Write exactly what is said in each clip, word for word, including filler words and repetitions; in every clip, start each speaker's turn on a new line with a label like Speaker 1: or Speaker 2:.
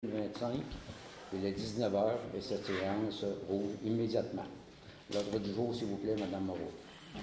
Speaker 1: vingt-cinq, il est dix-neuf heures et cette séance roule immédiatement. L'ordre du jour, s'il vous plaît, Mme Moreau.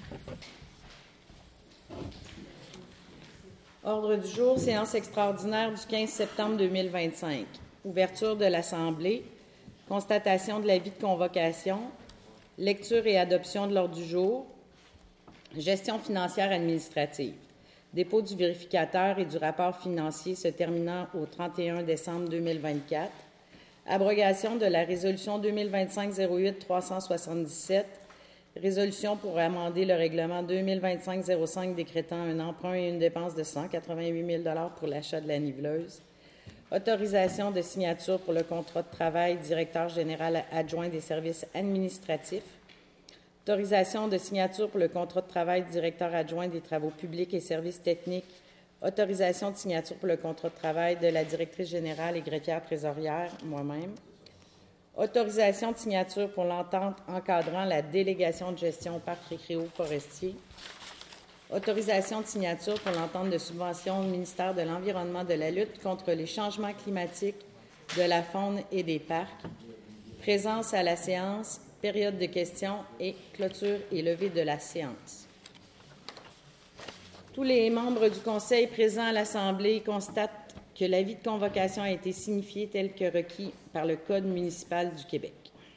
Speaker 2: Ordre du jour, séance extraordinaire du quinze septembre deux mille vingt-cinq. Ouverture de l'Assemblée, constatation de l'avis de convocation, lecture et adoption de l'ordre du jour, gestion financière administrative, dépôt du vérificateur et du rapport financier se terminant au trente et un décembre deux mille vingt-quatre, abrogation de la résolution deux mille vingt-cinq zéro huit trois cent soixante-dix-sept, résolution pour amender le règlement deux mille vingt-cinq zéro cinq décrétant un emprunt et une dépense de cent quatre-vingt-huit mille dollars pour l'achat de la niveleuse, autorisation de signature pour le contrat de travail directeur général adjoint des services administratifs, autorisation de signature pour le contrat de travail directeur adjoint des travaux publics et services techniques, autorisation de signature pour le contrat de travail de la directrice générale et greffière trésorière, moi-même, autorisation de signature pour l'entente encadrant la délégation de gestion au parc récréo-forestier, autorisation de signature pour l'entente de subvention au ministère de l'Environnement, de la lutte contre les changements climatiques, de la faune et des parcs, présence à la séance, période de questions et clôture et levée de la séance. Tous les membres du Conseil présents à l'Assemblée constatent que l'avis de convocation a été signifié tel que requis par le Code municipal du Québec.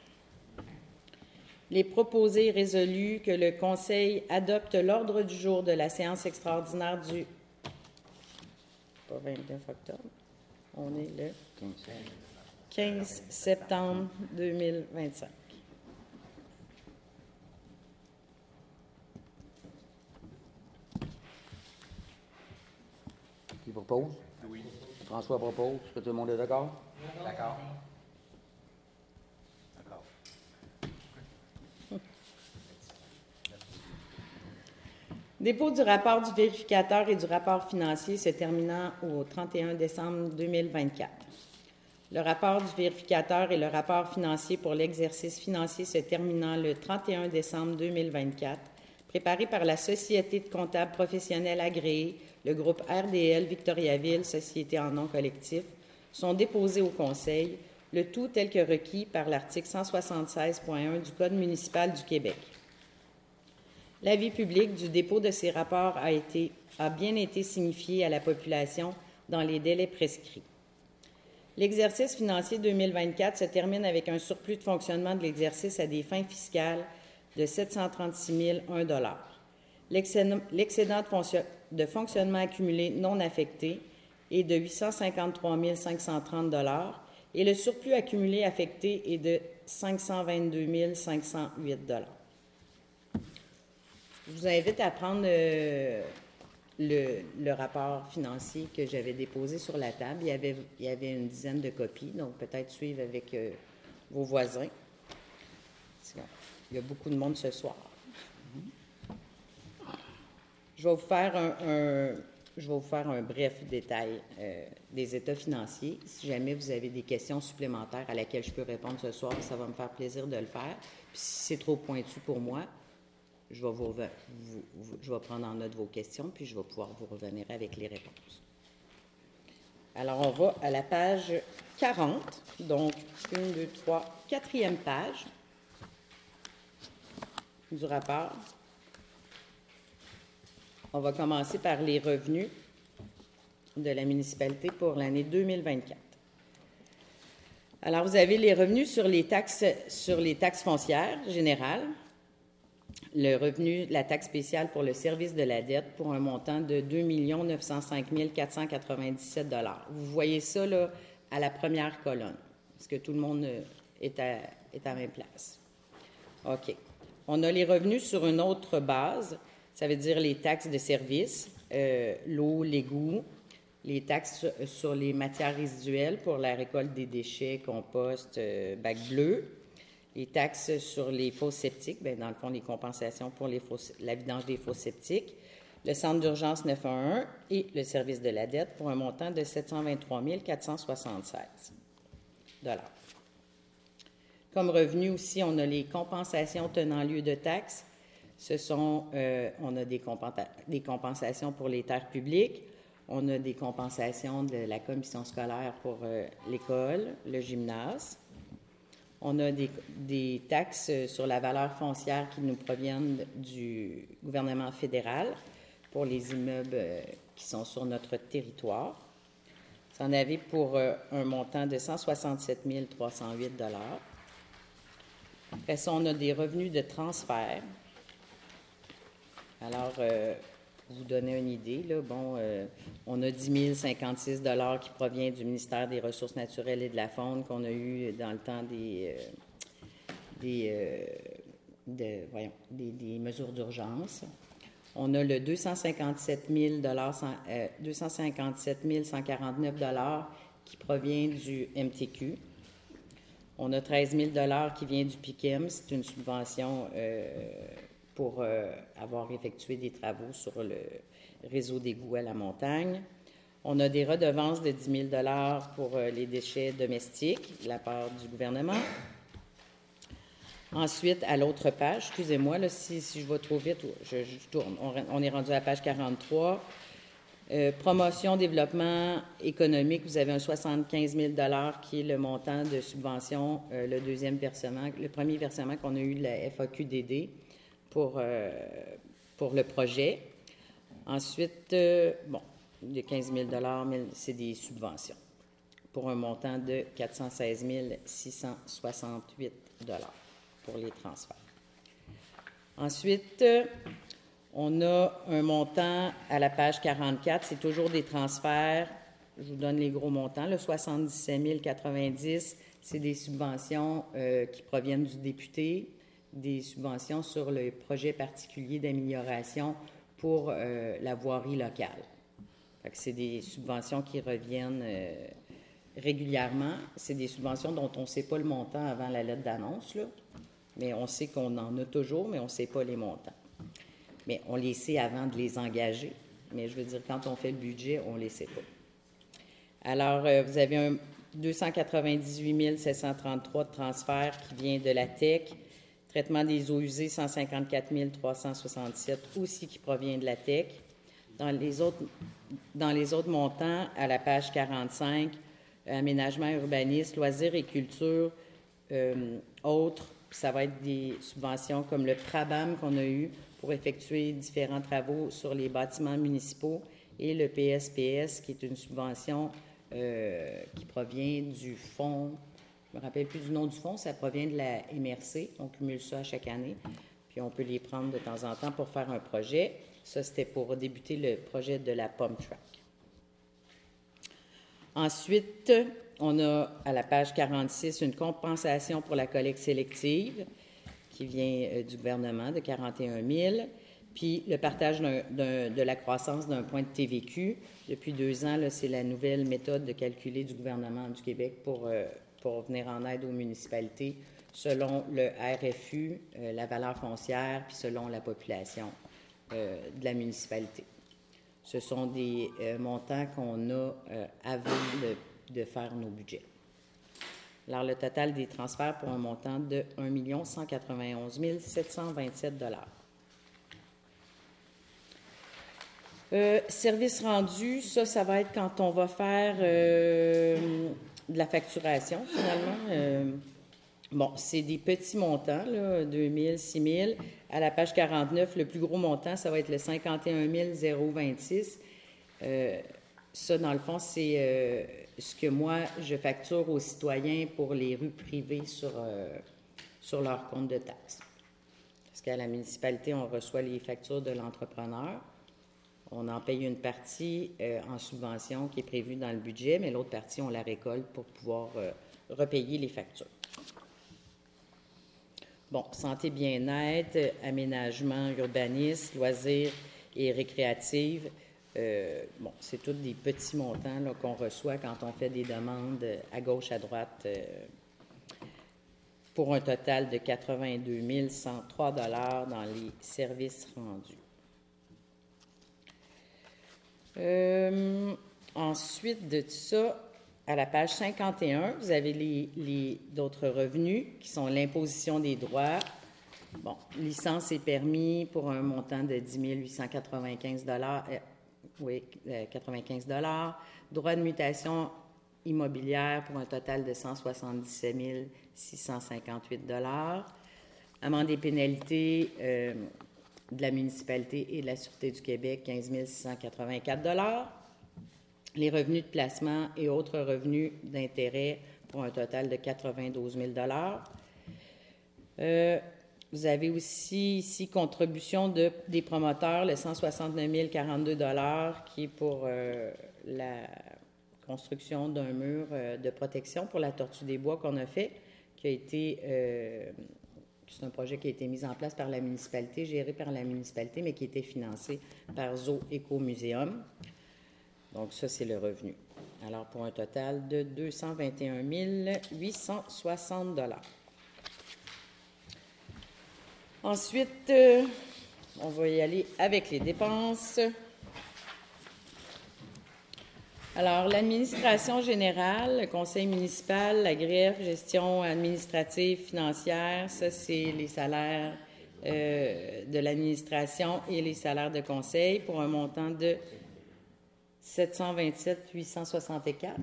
Speaker 2: Il est proposé et résolu que le Conseil adopte l'ordre du jour de la séance extraordinaire du pas vingt-neuf octobre, on est le quinze septembre deux mille vingt-cinq.
Speaker 1: Qui propose?
Speaker 3: Oui.
Speaker 1: François propose. Est-ce que tout le monde est d'accord?
Speaker 3: D'accord. D'accord.
Speaker 2: Dépôt du rapport du vérificateur et du rapport financier se terminant au trente et un décembre deux mille vingt-quatre. Le rapport du vérificateur et le rapport financier pour l'exercice financier se terminant le trente et un décembre deux mille vingt-quatre, préparé par la Société de comptables professionnels agréés, le groupe R D L Victoriaville, Société en nom collectif, sont déposés au Conseil, le tout tel que requis par l'article cent soixante-seize point un du Code municipal du Québec. L'avis public du dépôt de ces rapports a, été, a bien été signifié à la population dans les délais prescrits. L'exercice financier deux mille vingt-quatre se termine avec un surplus de fonctionnement de l'exercice à des fins fiscales de sept cent trente-six mille un dollar. L'excédent de, fonction, de fonctionnement accumulé non affecté est de huit cent cinquante-trois mille cinq cent trente dollars et le surplus accumulé affecté est de cinq cent vingt-deux mille cinq cent huit dollars. Je vous invite à prendre euh, le, le rapport financier que j'avais déposé sur la table. Il y avait, il y avait une dizaine de copies, donc peut-être suivre avec euh, vos voisins. Il y a beaucoup de monde ce soir. Je vais vous faire un, un, je vais vous faire un bref détail euh, des états financiers. Si jamais vous avez des questions supplémentaires à laquelle je peux répondre ce soir, ça va me faire plaisir de le faire. Puis si c'est trop pointu pour moi, je vais, vous, vous, vous, je vais prendre en note vos questions, puis je vais pouvoir vous revenir avec les réponses. Alors, on va à la page quarante, donc une, deux, trois, quatrième page du rapport. On va commencer par les revenus de la municipalité pour l'année deux mille vingt-quatre. Alors, vous avez les revenus sur les taxes, sur les taxes foncières générales, le revenu de la taxe spéciale pour le service de la dette pour un montant de deux millions neuf cent cinq mille quatre cent quatre-vingt-dix-sept dollars. Vous voyez ça là, à la première colonne. Est-ce que tout le monde est à, est à la même place? OK. On a les revenus sur une autre base. Ça veut dire les taxes de service, euh, l'eau, l'égout, les taxes sur les matières résiduelles pour la récolte des déchets, compost, euh, bac bleu, les taxes sur les fosses septiques, bien, dans le fond, les compensations pour les fosses, la vidange des fosses septiques, le centre d'urgence neuf un un et le service de la dette pour un montant de sept cent vingt-trois mille quatre cent soixante-seize dollars. Comme revenu aussi, on a les compensations tenant lieu de taxes. Ce sont, euh, on a des, compensa- des compensations pour les terres publiques, on a des compensations de la commission scolaire pour euh, l'école, le gymnase. On a des, des taxes sur la valeur foncière qui nous proviennent du gouvernement fédéral pour les immeubles euh, qui sont sur notre territoire. Ça en avait pour euh, un montant de cent soixante-sept mille trois cent huit dollars. Après ça, on a des revenus de transfert. Alors, euh, pour vous donner une idée, là, bon, euh, on a dix mille cinquante-six dollars qui provient du ministère des Ressources naturelles et de la Faune qu'on a eu dans le temps des, euh, des, euh, de, voyons, des, des mesures d'urgence. On a le deux cent cinquante-sept mille euh, deux cent cinquante-sept mille cent quarante-neuf dollars qui provient du M T Q. On a treize mille dollars qui vient du P I C E M. C'est une subvention euh, pour euh, avoir effectué des travaux sur le réseau d'égouts à la montagne. On a des redevances de dix mille dollars pour euh, les déchets domestiques de la part du gouvernement. Ensuite, à l'autre page, excusez-moi, là, si, si je vais trop vite, je, je tourne. On, on est rendu à la page quarante-trois. Euh, promotion, développement économique, vous avez un soixante-quinze mille dollars qui est le montant de subvention, euh, le deuxième versement, le premier versement qu'on a eu de la F A Q D D pour, euh, pour le projet. Ensuite, euh, bon, de quinze mille dollars, c'est des subventions pour un montant de quatre cent seize mille six cent soixante-huit dollars pour les transferts. Ensuite, on a un montant à la page quarante-quatre, c'est toujours des transferts. Je vous donne les gros montants. Le soixante-dix-sept mille quatre-vingt-dix, c'est des subventions euh, qui proviennent du député, des subventions sur le projet particulier d'amélioration pour euh, la voirie locale. Fait que c'est des subventions qui reviennent euh, régulièrement. C'est des subventions dont on ne sait pas le montant avant la lettre d'annonce, là. Mais on sait qu'on en a toujours, mais on ne sait pas les montants. Mais on les sait avant de les engager. Mais je veux dire, quand on fait le budget, on ne les sait pas. Alors, euh, vous avez un deux cent quatre-vingt-dix-huit mille sept cent trente-trois de transfert qui vient de la T E C. Traitement des eaux usées, cent cinquante-quatre mille trois cent soixante-sept, aussi qui provient de la T E C. Dans les autres, dans les autres montants, à la page quarante-cinq, aménagement urbanisme, loisirs et culture, euh, autres, ça va être des subventions comme le PRABAM qu'on a eu pour effectuer différents travaux sur les bâtiments municipaux et le P S P S, qui est une subvention euh, qui provient du fonds, je ne me rappelle plus du nom du fonds, ça provient de la M R C, on cumule ça à chaque année, puis on peut les prendre de temps en temps pour faire un projet. Ça, c'était pour débuter le projet de la Pump Track. Ensuite, on a à la page quarante-six une compensation pour la collecte sélective qui vient euh, du gouvernement de quarante et un mille, puis le partage d'un, d'un, de la croissance d'un point de T V Q. Depuis deux ans, là, c'est la nouvelle méthode de calculer du gouvernement du Québec pour, euh, pour venir en aide aux municipalités selon le R F U, euh, la valeur foncière, puis selon la population euh, de la municipalité. Ce sont des euh, montants qu'on a euh, avant de, de faire nos budgets. Alors, le total des transferts pour un montant de un million cent quatre-vingt-onze mille sept cent vingt-sept dollars. Euh, service rendu, ça, ça va être quand on va faire euh, de la facturation, finalement. Euh, bon, c'est des petits montants, là, deux mille, six mille. À la page quarante-neuf, le plus gros montant, ça va être le cinquante et un mille vingt-six. Euh, ça, dans le fond, c'est euh, ce que moi, je facture aux citoyens pour les rues privées sur, euh, sur leur compte de taxes. Parce qu'à la municipalité, on reçoit les factures de l'entrepreneur. On en paye une partie euh, en subvention qui est prévue dans le budget, mais l'autre partie, on la récolte pour pouvoir euh, repayer les factures. Bon, santé, bien-être, aménagement, urbanisme, loisirs et récréative. Euh, bon, c'est tous des petits montants là, qu'on reçoit quand on fait des demandes à gauche, à droite, euh, pour un total de quatre-vingt-deux mille cent trois dollars dans les services rendus. Euh, ensuite de ça, à la page cinquante et un, vous avez les, les, d'autres revenus qui sont l'imposition des droits. Bon, licence et permis pour un montant de dix mille huit cent quatre-vingt-quinze dollars. Euh, oui, euh, quatre-vingt-quinze dollars. Droits de mutation immobilière pour un total de cent soixante-dix-sept mille six cent cinquante-huit dollars. Amendes et pénalités euh, de la municipalité et de la Sûreté du Québec, quinze mille six cent quatre-vingt-quatre dollars. Les revenus de placement et autres revenus d'intérêt pour un total de quatre-vingt-douze mille dollars. Euh, vous avez aussi ici contribution de, des promoteurs, le cent soixante-neuf mille quarante-deux dollars qui est pour euh, la construction d'un mur euh, de protection pour la Tortue des Bois qu'on a fait, qui a été... Euh, c'est un projet qui a été mis en place par la municipalité, géré par la municipalité, mais qui était financé par Zoo Éco Muséum. Donc, ça, c'est le revenu. Alors, pour un total de deux cent vingt et un mille huit cent soixante dollars. Ensuite, euh, on va y aller avec les dépenses. Alors, l'administration générale, le conseil municipal, la greffe, gestion administrative, financière, ça, c'est les salaires euh, de l'administration et les salaires de conseil pour un montant de sept cent vingt-sept mille huit cent soixante-quatre.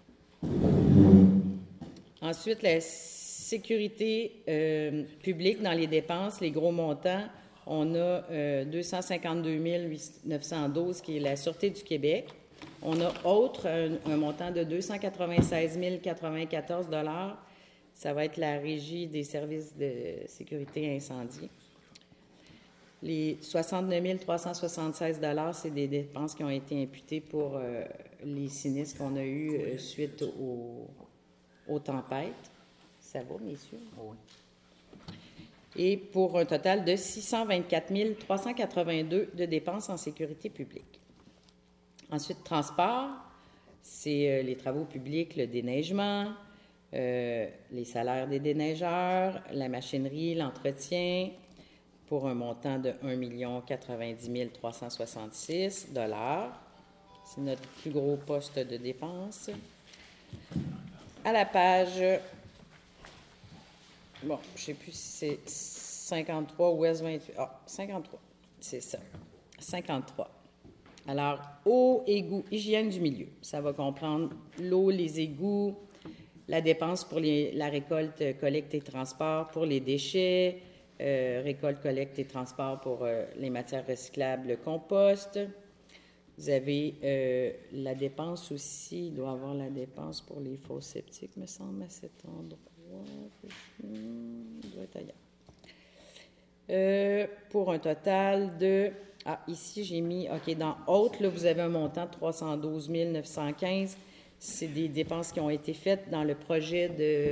Speaker 2: Ensuite, la sécurité euh, publique dans les dépenses, les gros montants, on a euh, deux cent cinquante-deux mille neuf cent douze qui est la Sûreté du Québec. On a autre, un, un montant de deux cent quatre-vingt-seize mille quatre-vingt-quatorze dollars. Ça va être la Régie des services de sécurité incendie. Les soixante-neuf mille trois cent soixante-seize dollars, c'est des dépenses qui ont été imputées pour euh, les sinistres qu'on a eus euh, suite au, aux tempêtes. Ça va, messieurs?
Speaker 1: Oui.
Speaker 2: Et pour un total de six cent vingt-quatre mille trois cent quatre-vingt-deux de dépenses en sécurité publique. Ensuite, transport, c'est euh, les travaux publics, le déneigement, euh, les salaires des déneigeurs, la machinerie, l'entretien, pour un montant de un million quatre-vingt-dix mille trois cent soixante-six dollars. C'est notre plus gros poste de dépenses. À la page, bon, je ne sais plus si c'est cinquante-trois ou est-ce vingt-huit. Ah, cinquante-trois, c'est ça, cinquante-trois. Alors, eau, égouts, hygiène du milieu. Ça va comprendre l'eau, les égouts, la dépense pour les, la récolte, collecte et transport pour les déchets, euh, récolte, collecte et transport pour euh, les matières recyclables, le compost. Vous avez euh, la dépense aussi, il doit y avoir la dépense pour les fosses septiques, me semble, à cet endroit. Hmm, il doit être ailleurs. Euh, pour un total de... Ah, ici, j'ai mis, OK, dans Haute, là, vous avez un montant de trois cent douze mille neuf cent quinze. C'est des dépenses qui ont été faites dans le projet de,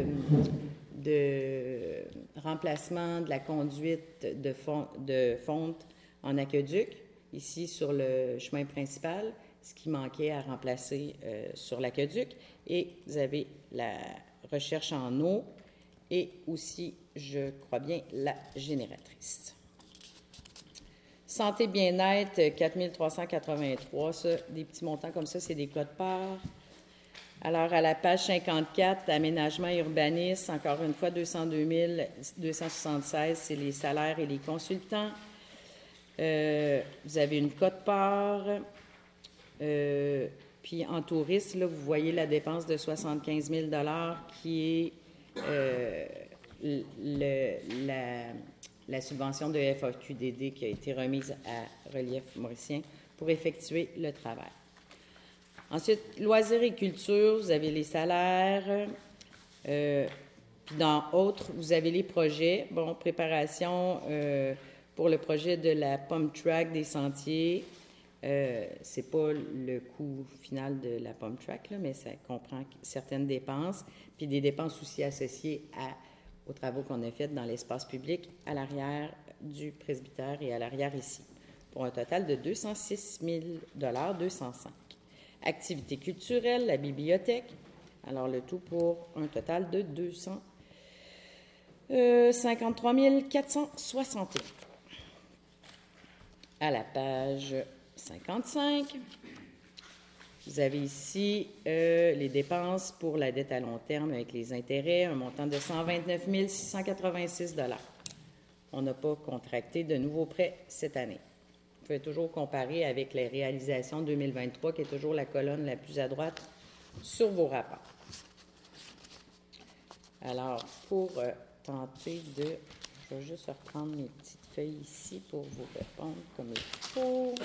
Speaker 2: de remplacement de la conduite de, fond, de fonte en aqueduc, ici sur le chemin principal, ce qui manquait à remplacer euh, sur l'aqueduc. Et vous avez la recherche en eau et aussi, je crois bien, la génératrice. Santé bien-être, quatre mille trois cent quatre-vingt-trois, ça, des petits montants comme ça, c'est des codes-parts. Alors, à la page cinquante-quatre, aménagement et urbanisme, encore une fois, deux cent deux mille deux cent soixante-seize, c'est les salaires et les consultants. Euh, vous avez une cote-part. Euh, puis en tourisme, là, vous voyez la dépense de soixante-quinze mille dollars qui est euh, le, la... la subvention de F A Q D D qui a été remise à Relief Mauricien pour effectuer le travail. Ensuite, loisirs et culture, vous avez les salaires. Euh, puis dans autres, vous avez les projets. Bon, préparation euh, pour le projet de la pump track des sentiers. Euh, c'est pas le coût final de la pump track, là, mais ça comprend certaines dépenses. Puis des dépenses aussi associées à aux travaux qu'on a faits dans l'espace public à l'arrière du presbytère et à l'arrière ici, pour un total de deux cent six mille deux cent cinq. Activités culturelles, la bibliothèque, alors le tout pour un total de deux cent cinquante-trois mille quatre cent soixante et un. À la page cinquante-cinq, vous avez ici euh, les dépenses pour la dette à long terme avec les intérêts, un montant de cent vingt-neuf mille six cent quatre-vingt-six dollars. On n'a pas contracté de nouveaux prêts cette année. pouvez toujours comparer avec les réalisations deux mille vingt-trois, qui est toujours la colonne la plus à droite sur vos rapports. Alors, pour euh, tenter de... Je vais juste reprendre mes petites feuilles ici pour vous répondre comme il faut.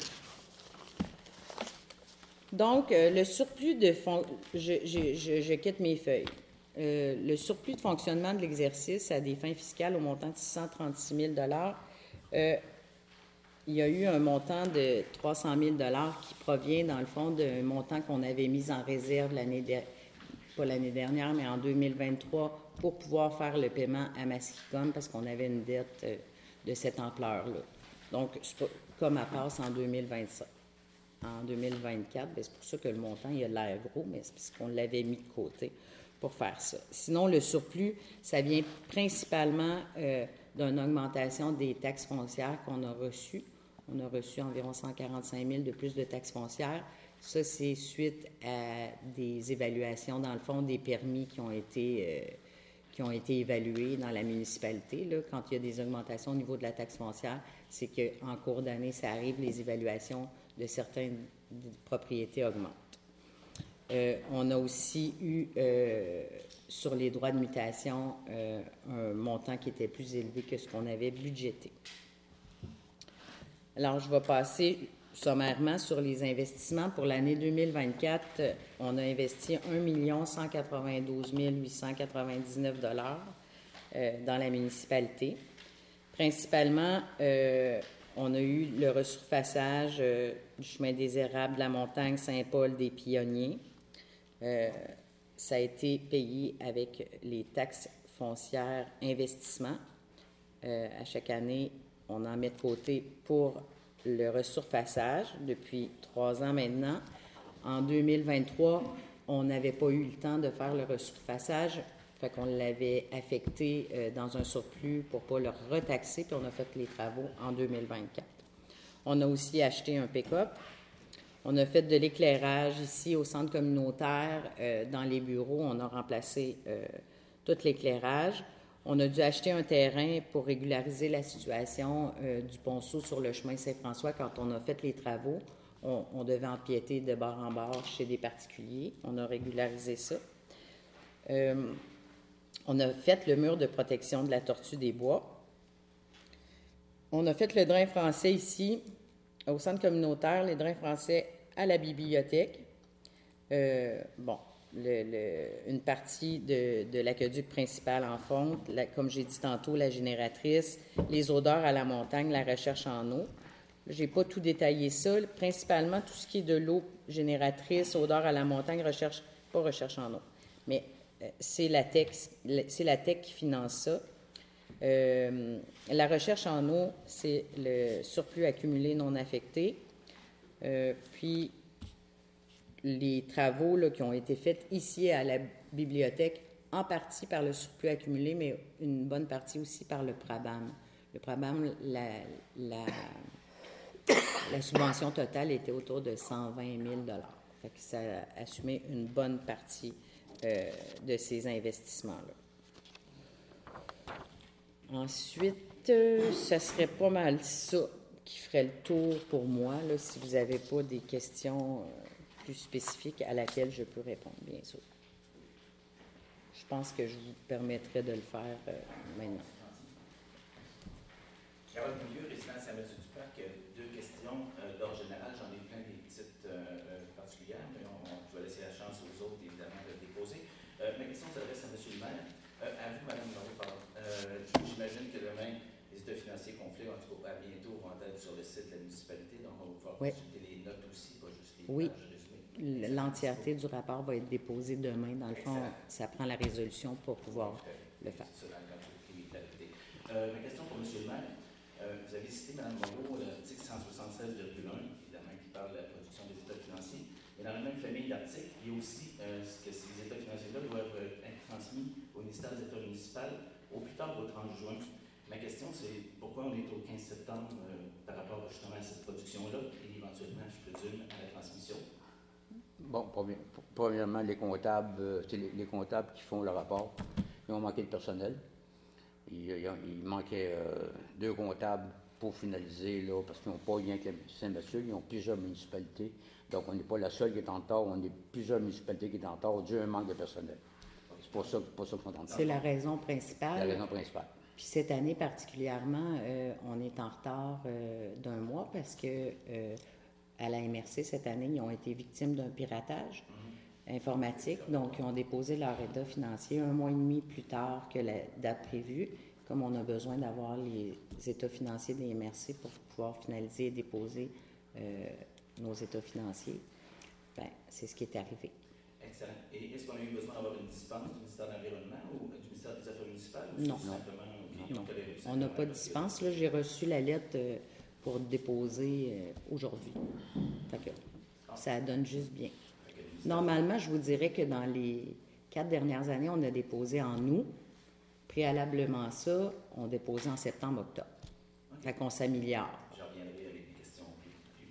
Speaker 2: Donc, euh, le surplus de... Fon... Je, je, je, je quitte mes feuilles. Euh, le surplus de fonctionnement de l'exercice à des fins fiscales au montant de six cent trente-six mille dollars, euh, il y a eu un montant de trois cent mille dollars qui provient, dans le fond, d'un montant qu'on avait mis en réserve l'année dernière, pas l'année dernière, mais en deux mille vingt-trois, pour pouvoir faire le paiement à Massicom, parce qu'on avait une dette euh, de cette ampleur-là. Donc, c'est pas, comme elle passe en deux mille vingt-cinq. En deux mille vingt-quatre, bien, c'est pour ça que le montant, il a l'air gros, mais c'est parce qu'on l'avait mis de côté pour faire ça. Sinon, le surplus, ça vient principalement euh, d'une augmentation des taxes foncières qu'on a reçues. On a reçu environ cent quarante-cinq mille de plus de taxes foncières. Ça, c'est suite à des évaluations, dans le fond, des permis qui ont été, euh, qui ont été évalués dans la municipalité. Là, quand il y a des augmentations au niveau de la taxe foncière, c'est qu'en cours d'année, ça arrive, les évaluations de certaines propriétés augmentent. Euh, on a aussi eu, euh, sur les droits de mutation, euh, un montant qui était plus élevé que ce qu'on avait budgété. Alors, je vais passer sommairement sur les investissements. Pour l'année deux mille vingt-quatre, on a investi un million cent quatre-vingt-douze mille huit cent quatre-vingt-dix-neuf dollars euh, dans la municipalité. Principalement, euh, on a eu le resurfaçage euh, du chemin des Érables, de la montagne Saint-Paul des Pionniers. Euh, ça a été payé avec les taxes foncières investissement. Euh, à chaque année, on en met de côté pour le resurfaçage depuis trois ans maintenant. En deux mille vingt-trois, on n'avait pas eu le temps de faire le resurfaçage, fait qu'on l'avait affecté euh, dans un surplus pour ne pas le retaxer, puis on a fait les travaux en deux mille vingt-quatre. On a aussi acheté un pick-up. On a fait de l'éclairage ici au centre communautaire. Euh, dans les bureaux, on a remplacé euh, tout l'éclairage. On a dû acheter un terrain pour régulariser la situation euh, du ponceau sur le chemin Saint-François. Quand on a fait les travaux, on, on devait empiéter de bord en bord chez des particuliers. On a régularisé ça. Euh, on a fait le mur de protection de la tortue des bois. On a fait le drain français ici, au centre communautaire, les drains français à la bibliothèque. Euh, bon, le, le, une partie de, de l'aqueduc principal en fonte, la, comme j'ai dit tantôt, la génératrice, les odeurs à la montagne, la recherche en eau. Je n'ai pas tout détaillé ça. Principalement, tout ce qui est de l'eau génératrice, odeurs à la montagne, recherche, pas recherche en eau, mais euh, c'est la T E C, c'est la T E C qui finance ça. Euh, la recherche en eau, c'est le surplus accumulé non affecté. Euh, puis, les travaux là, qui ont été faits ici à la bibliothèque, en partie par le surplus accumulé, mais une bonne partie aussi par le PRABAM. Le PRABAM, la, la, la subvention totale était autour de cent vingt mille dollars. Fait que ça a assumé une bonne partie euh, de ces investissements-là. Ensuite, euh, ça serait pas mal ça qui ferait le tour pour moi, là, si vous n'avez pas des questions euh, plus spécifiques à laquelle je peux répondre, bien sûr. Je pense que je vous permettrai de le faire euh, maintenant.
Speaker 3: Carole Milieu, résidence à Saint-Mathieu-du-Parc, deux questions euh, d'ordre général. J'en ai plein des petites euh, particulières, mais on, on, je vais laisser la chance aux autres, évidemment, de les déposer. Euh, ma question s'adresse à M. le maire. Euh, à vous, Mme Moreau, pardon. Euh, J'imagine que demain, les états financiers complets, en tout cas, à bientôt, vont être sur le site de la municipalité, donc on va pouvoir
Speaker 2: oui.
Speaker 3: consulter les notes aussi, pas juste les
Speaker 2: oui.
Speaker 3: pages résumées.
Speaker 2: L'entièreté du rapport va être déposée demain. Dans le fond, excellent. Ça prend la résolution pour pouvoir le faire.
Speaker 3: C'est ça, dans le euh, ma question pour M. le maire. Euh, vous avez cité, Mme Moreau, l'article cent soixante-seize virgule un, évidemment, qui parle de la production des états financiers. Mais dans la même famille d'articles, il y a aussi euh, que ces états financiers-là doivent être transmis au ministère des Affaires municipales au plus tard au trente juin. Ma question, c'est pourquoi on est au quinze septembre euh, par rapport justement à cette production-là et éventuellement, je présume, à la transmission?
Speaker 1: Bon, premièrement, les comptables, euh, c'est les, les comptables qui font le rapport. Ils ont manqué de personnel. Il, il, il manquait euh, deux comptables pour finaliser, là, parce qu'ils n'ont pas rien que Saint-Mathieu, ils ont plusieurs municipalités. Donc, on n'est pas la seule qui est en retard, on est plusieurs municipalités qui sont en retard dû à un manque de personnel. C'est pour ça, pour ça qu'ils sont en retard.
Speaker 2: C'est la raison principale.
Speaker 1: La raison principale.
Speaker 2: Puis cette année particulièrement, euh, on est en retard euh, d'un mois parce que euh, à la M R C, cette année, ils ont été victimes d'un piratage informatique. Donc, ils ont déposé leur état financier un mois et demi plus tard que la date prévue, comme on a besoin d'avoir les états financiers des M R C pour pouvoir finaliser et déposer euh, nos états financiers. Bien, c'est ce qui est arrivé.
Speaker 3: Excellent. Et est-ce qu'on a eu besoin d'avoir une dispense du ministère de l'Environnement ou du ministère des Affaires municipales? Ou
Speaker 2: non.
Speaker 3: Simplement,
Speaker 2: non. On n'a pas de dispense. Là, j'ai reçu la lettre euh, pour déposer euh, aujourd'hui. Fait que ça donne juste bien. Normalement, je vous dirais que dans les quatre dernières années, on a déposé en août. Préalablement ça, on déposait en septembre-octobre. Okay. Fait qu'on s'améliore.
Speaker 3: Je reviendrai avec des questions plus, plus...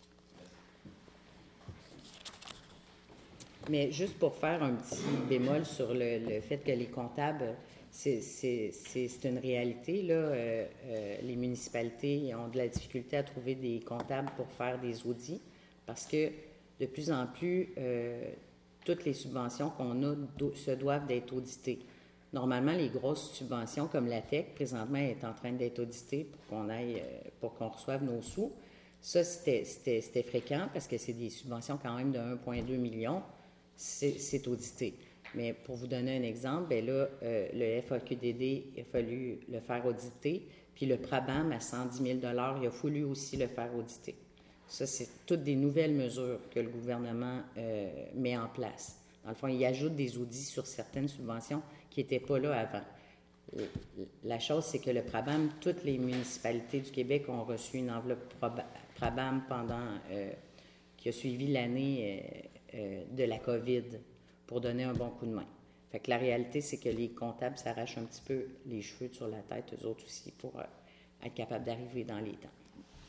Speaker 2: Mais juste pour faire un petit bémol sur le, le fait que les comptables, c'est, c'est, c'est, c'est une réalité. Là. Euh, euh, les municipalités ont de la difficulté à trouver des comptables pour faire des audits parce que de plus en plus, euh, toutes les subventions qu'on a do- se doivent d'être auditées. Normalement, les grosses subventions comme la T E C, présentement, est en train d'être auditée pour qu'on aille, euh, pour qu'on reçoive nos sous. Ça, c'était, c'était, c'était fréquent parce que c'est des subventions quand même de un virgule deux million. C'est, c'est audité. Mais pour vous donner un exemple, bien là, euh, le F A Q D D, il a fallu le faire auditer, puis le PRABAM à cent dix mille dollars, il a fallu aussi le faire auditer. Ça, c'est toutes des nouvelles mesures que le gouvernement euh, met en place. Dans le fond, il ajoute des audits sur certaines subventions qui n'étaient pas là avant. La chose, c'est que le PRABAM, toutes les municipalités du Québec ont reçu une enveloppe PRABAM pendant, euh, qui a suivi l'année euh, euh, de la COVID pour donner un bon coup de main. Fait que la réalité, c'est que les comptables s'arrachent un petit peu les cheveux sur la tête, eux autres aussi, pour euh, être capables d'arriver dans les temps.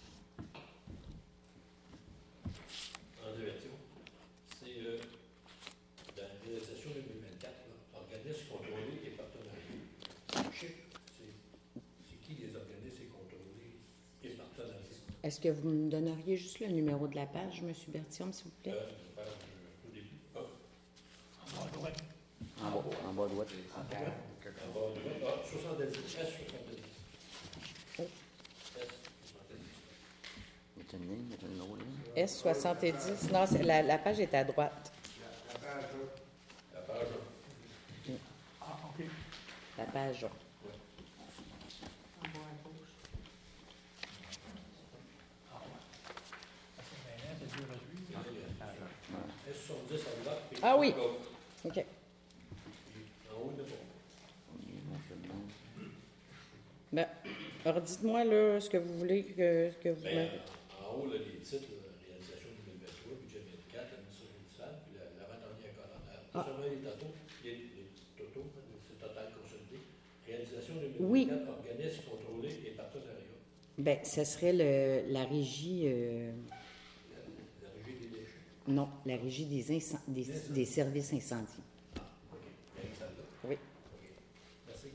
Speaker 4: André Vertion, c'est euh, dans la réalisation deux mille vingt-quatre, là, organismes contrôlés et partenariats. Je sais, c'est, c'est qui les organismes contrôlés et partenariats?
Speaker 2: Est-ce que vous me donneriez juste le numéro de la page, M. Berthiaume, s'il vous plaît?
Speaker 4: Euh, la page au début. Ah. En bas à droite.
Speaker 1: En bas, en bas à droite.
Speaker 4: En bas à droite. Ah, soixante-dix. S soixante-dix.
Speaker 2: Oh.
Speaker 4: S soixante-dix.
Speaker 1: Il y a une ligne, il y a une autre ligne.
Speaker 2: S soixante-dix. Non, c'est, la, la page est à droite.
Speaker 4: La page. La page.
Speaker 5: Ah, OK.
Speaker 2: La page.
Speaker 5: En bas à gauche. Ah, ouais. Ça fait vingt ans, c'est dur à suivre.
Speaker 4: S soixante-dix à droite. puis
Speaker 2: Ah oui.
Speaker 4: à gauche.
Speaker 2: OK.
Speaker 4: Puis en haut, il y en a pas.
Speaker 2: Ben, alors dites-moi là ce que vous voulez que, que vous
Speaker 4: Ben,
Speaker 2: m'avez.
Speaker 4: en haut, là, les titres, là, réalisation deux mille vingt-trois, budget deux mille vingt-quatre, administration municipale, puis la- l'avant-dernière colonnaire. Tout
Speaker 2: Ah.
Speaker 4: ça, les totaux, les, les totaux, hein, c'est total consolidé. Réalisation
Speaker 2: Oui.
Speaker 4: deux mille vingt-quatre, organisme contrôlé et partenariat.
Speaker 2: Ben, ce serait le, la régie. Euh,
Speaker 4: La, la régie des déchets.
Speaker 2: non, la régie des, incen- des, des services incendies.
Speaker 4: Ah, OK. Bien, celle-là.
Speaker 2: Oui.
Speaker 4: OK. Merci.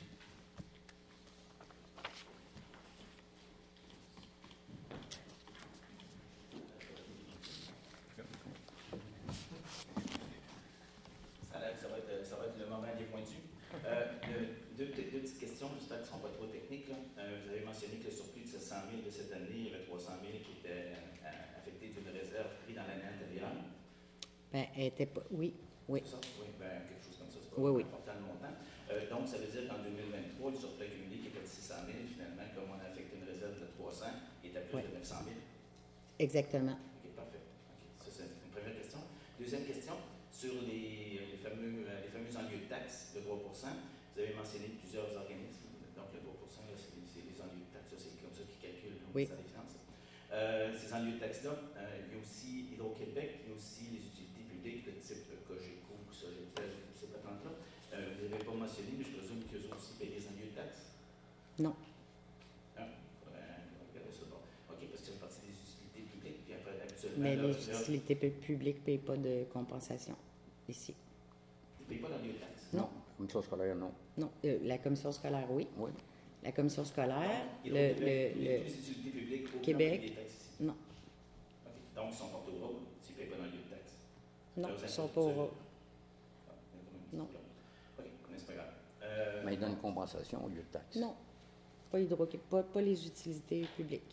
Speaker 3: Ça, a l'air que ça, va être, ça va être le moment des pointus. Euh, deux, deux, deux petites questions, j'espère qu'elles ne sont pas trop techniques. Là. Euh, vous avez mentionné que le surplus de sept cent mille de cette année, il y avait trois cent mille qui étaient euh, affectés d'une réserve prise dans l'année antérieure.
Speaker 2: Ben, elle était pas. Oui, oui.
Speaker 3: C'est ça? Oui, ben, quelque chose comme ça, c'est pas
Speaker 2: Oui, oui.
Speaker 3: important le montant. Euh, donc, ça veut dire qu'en deux mille vingt-trois, le surplus accumulé qui était de six cent mille, finalement, comme on a affecté une réserve de trois cents, est à plus
Speaker 2: Oui.
Speaker 3: de neuf cent mille.
Speaker 2: Exactement.
Speaker 3: OK, parfait. OK, ça, c'est une première question. Deuxième question, sur les, les, fameux, euh, les fameux enlieux de taxes de trois pour cent, vous avez mentionné plusieurs organismes. Donc, le trois pour cent, là, c'est, c'est les enlieux de taxes, ça, c'est comme ça qu'ils calculent le
Speaker 2: Oui.
Speaker 3: ministère des Finances. Euh, ces enlieux de taxes-là, euh, il y a aussi Hydro-Québec, il y a aussi les utilités publiques de type Cogeco, Sogetel, ces patentes-là. Euh, vous n'avez pas mentionné, mais je présume qu'eux aussi payent des enlieux de taxes?
Speaker 2: Non.
Speaker 3: Ah, faudrait regarder ça. Bon. OK, parce que c'est une partie des utilités publiques, puis après, habituellement,
Speaker 2: Mais
Speaker 3: là,
Speaker 2: les
Speaker 3: là,
Speaker 2: utilités pu- publiques ne payent pas de compensation ici.
Speaker 3: ils ne payent pas d'enlieux de taxes.
Speaker 2: Non.
Speaker 1: Comme ça, scolaire, non.
Speaker 2: Non. Euh, la commission scolaire, oui.
Speaker 1: Oui.
Speaker 2: la commission scolaire, le,
Speaker 3: Hydro-Québec,
Speaker 2: le,
Speaker 3: les
Speaker 2: le
Speaker 3: les utilités publiques, aucun
Speaker 2: Québec.
Speaker 3: paye des taxes ici.
Speaker 2: Non.
Speaker 3: OK. Donc, ils sont portés au rôle s'ils ne payent pas dans le lieu de taxe.
Speaker 2: non,
Speaker 3: Leurs
Speaker 2: ils ne sont pas au
Speaker 3: infrastructures.
Speaker 2: rôle.
Speaker 3: Ah, il y a quand même un petit
Speaker 2: Non.
Speaker 3: problème. OK, mais c'est pas grave. Euh,
Speaker 1: Mais ils donnent une compensation au lieu de taxe.
Speaker 2: Non, pas hydro pas, pas les utilités publiques.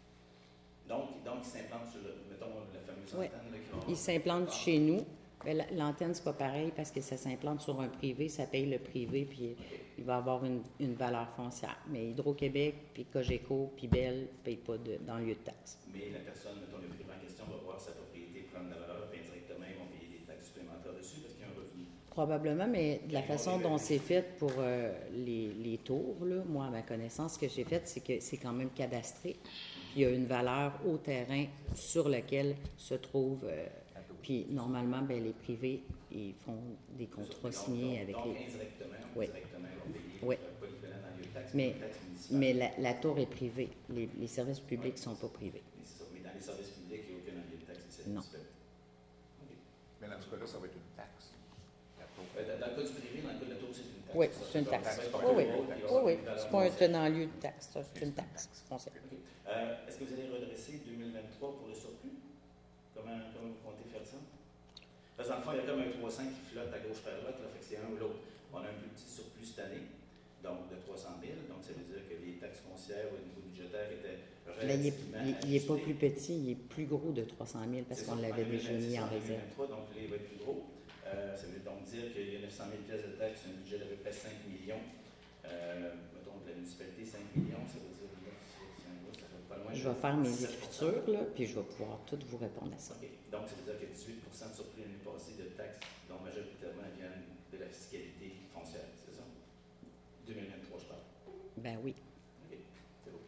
Speaker 3: Donc, donc, ils s'implantent sur, le, mettons, la fameuse
Speaker 2: Ouais.
Speaker 3: antenne là, qui va...
Speaker 2: Ils s'implantent chez nous. Ben, la- l'antenne, c'est pas pareil parce que ça s'implante sur un privé, ça paye le privé, puis il va avoir une, une valeur foncière. Mais Hydro-Québec, puis Cogeco, puis Bell ne payent pas de, dans le lieu de taxe.
Speaker 3: Mais la personne, mettons, le privé en question, va voir sa propriété prendre de la valeur, puis indirectement, ils vont payer des taxes supplémentaires dessus parce qu'il y a un revenu.
Speaker 2: Probablement, mais de la
Speaker 3: Ils vont
Speaker 2: façon
Speaker 3: révéler.
Speaker 2: dont c'est fait pour euh, les, les tours, là, moi, à ma connaissance, ce que j'ai fait, c'est que c'est quand même cadastré. Il y a une valeur au terrain sur lequel se trouve. euh, puis normalement, ben, les privés, ils font des contrats
Speaker 3: Donc,
Speaker 2: signés
Speaker 3: donc,
Speaker 2: avec
Speaker 3: donc,
Speaker 2: les.
Speaker 3: indirectement,
Speaker 2: Oui.
Speaker 3: indirectement, ils vont payer
Speaker 2: Oui.
Speaker 3: euh, pas l'équivalent dans le lieu de taxe,
Speaker 2: Mais,
Speaker 3: mais les taxes municipales.
Speaker 2: mais la, la tour est privée. Les, les services publics ne sont pas privés.
Speaker 3: Mais c'est ça. Mais dans les services publics, il n'y a aucun lieu de taxe ici.
Speaker 2: Non.
Speaker 3: OK.
Speaker 6: Mais dans ce cas-là, ça va être une taxe. La tour.
Speaker 3: Euh, Dans, dans le cas du privé, dans le cas de la tour, c'est une taxe.
Speaker 2: Oui,
Speaker 3: Ça,
Speaker 2: c'est une
Speaker 3: donc,
Speaker 2: taxe.
Speaker 3: ça va être
Speaker 2: Oui,
Speaker 3: porté
Speaker 2: oui.
Speaker 3: au rôle, puis il va y
Speaker 2: Oui,
Speaker 3: avoir
Speaker 2: oui.
Speaker 3: une valeur
Speaker 2: C'est pas un
Speaker 3: foncière.
Speaker 2: tenant-lieu de taxe, ça, c'est une taxe foncière.
Speaker 3: OK. Euh, Est-ce que vous allez redresser deux mille vingt-trois pour le surplus? Comment, comment vous comptez faire ça? Parce que dans le fond, il y a comme un trois cents qui flotte à gauche par droite, là, fait que c'est un ou l'autre. On a un plus petit surplus cette année, donc de trois cent mille, donc ça veut dire que les taxes foncières au niveau budgétaire étaient
Speaker 2: Là, il
Speaker 3: relativement
Speaker 2: n'est pas
Speaker 3: ajustées.
Speaker 2: plus petit, il est plus gros de trois cent mille parce
Speaker 3: C'est
Speaker 2: qu'on
Speaker 3: ça,
Speaker 2: l'avait
Speaker 3: en
Speaker 2: déjà mis en
Speaker 3: deux mille vingt-six,
Speaker 2: réserve.
Speaker 3: deux mille vingt-trois, donc là, il va être plus gros. Euh, ça veut donc dire qu'il y a neuf cent mille pièces de taxes, un budget d'à peu près cinq millions. Euh, mettons, de la municipalité, cinq millions, ça veut dire neuf sur cinq, ça fait pas loin.
Speaker 2: Je
Speaker 3: de
Speaker 2: vais faire mes
Speaker 3: dix-sept pour cent.
Speaker 2: écritures, là, puis je vais pouvoir toutes vous répondre à ça.
Speaker 3: OK. Donc, ça veut dire qu'il y a dix-huit pour cent de surplus l'année passée de taxes, dont majoritairement viennent de la fiscalité foncière, c'est ça? deux mille vingt-trois, je parle.
Speaker 2: Ben oui.
Speaker 3: OK, c'est beau.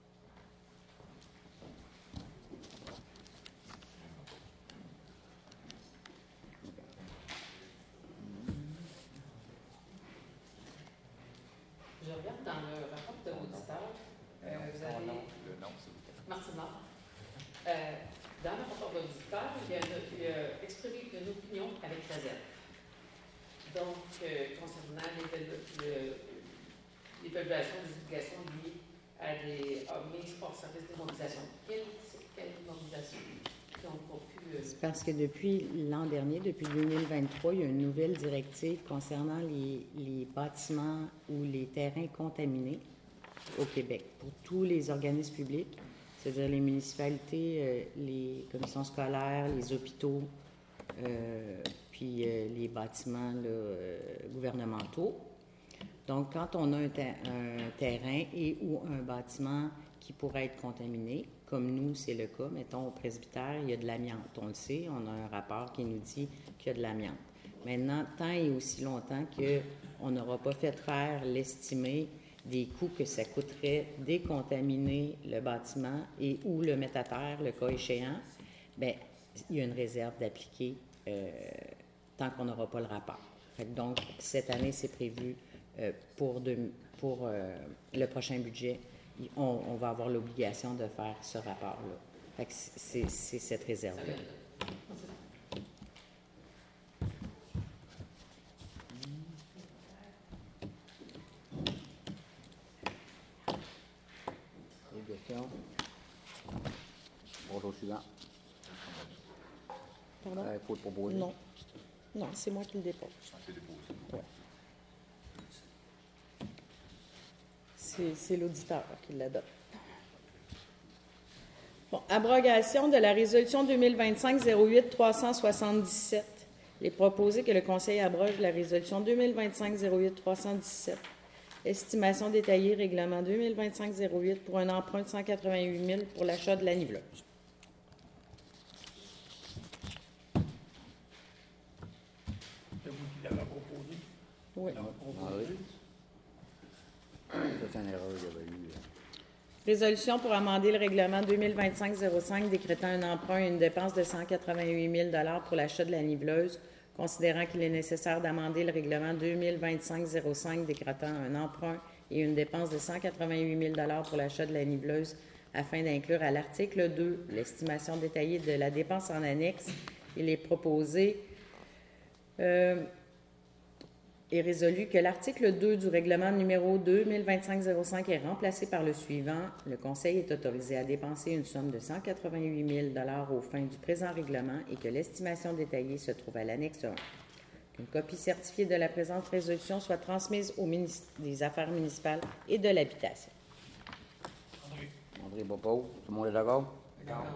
Speaker 7: Je regarde dans le rapport de l'auditeur, euh, vous
Speaker 6: Son
Speaker 7: avez
Speaker 6: nom, le nom, s'il vous plaît.
Speaker 7: Martina. Euh, dans le rapport de l'auditeur, il y a, une- il y a exprimé une opinion avec réserve. Donc, euh, concernant l'évalu- le- l'évaluation des obligations liées à des ah, mises hors service d'immobilisation. Quelle, quelle immobilisation qui n'ont pas pu. euh,
Speaker 2: C'est parce que depuis l'an dernier, depuis deux mille vingt-trois, il y a une nouvelle directive concernant les, les bâtiments ou les terrains contaminés au Québec pour tous les organismes publics, c'est-à-dire les municipalités, euh, les commissions scolaires, les hôpitaux, euh, puis euh, les bâtiments là, euh, gouvernementaux. Donc, quand on a un, ter- un terrain et ou un bâtiment qui pourrait être contaminé, comme nous, c'est le cas, mettons au presbytère, il y a de l'amiante. On le sait, on a un rapport qui nous dit qu'il y a de l'amiante. Maintenant, tant et aussi longtemps qu'on n'aura pas fait faire l'estimé des coûts que ça coûterait décontaminer le bâtiment et ou le mettre à terre, le cas échéant, bien, il y a une réserve d'appliquer euh, tant qu'on n'aura pas le rapport. Fait que donc, cette année, c'est prévu euh, pour, de- pour euh, le prochain budget. Il- On, on va avoir l'obligation de faire ce rapport-là. Fait que c'est c'est cette
Speaker 7: ça
Speaker 2: réserve-là.
Speaker 7: vient de-
Speaker 1: Des questions? Bonjour suivant.
Speaker 2: Pardon?
Speaker 1: Il faut le proposer.
Speaker 2: Non. Non, c'est moi qui le dépose.
Speaker 6: Ah, c'est déposé.
Speaker 2: Ouais. C'est c'est l'auditeur qui l'adopte. Bon, abrogation de la résolution deux mille vingt-cinq zéro huit trois cent soixante-dix-sept. Il est proposé que le Conseil abroge la résolution deux mille vingt-cinq zéro huit trois cent dix-sept. Estimation détaillée, règlement deux mille vingt-cinq zéro huit pour un emprunt de cent quatre-vingt-huit mille pour l'achat de la niveleuse.
Speaker 5: C'est vous qui l'avez proposé.
Speaker 2: Oui.
Speaker 5: Alors,
Speaker 1: Ah
Speaker 5: proposé.
Speaker 1: oui. Ça, c'est une erreur qu'il y avait eu.
Speaker 2: Résolution pour amender le règlement deux mille vingt-cinq zéro cinq décrétant un emprunt et une dépense de cent quatre-vingt-huit mille pour l'achat de la niveleuse, considérant qu'il est nécessaire d'amender le règlement deux mille vingt-cinq zéro cinq décrétant un emprunt et une dépense de cent quatre-vingt-huit mille pour l'achat de la niveleuse afin d'inclure à l'article deux l'estimation détaillée de la dépense en annexe. Il est proposé euh, est résolu que l'article deux du règlement numéro deux mille vingt-cinq zéro cinq est remplacé par le suivant. Le Conseil est autorisé à dépenser une somme de cent quatre-vingt-huit mille dollars aux fins du présent règlement et que l'estimation détaillée se trouve à l'annexe un. Qu'une copie certifiée de la présente résolution soit transmise au ministre des Affaires municipales et de l'Habitation.
Speaker 5: André.
Speaker 1: André Bopo, tout le monde est d'accord?
Speaker 6: D'accord.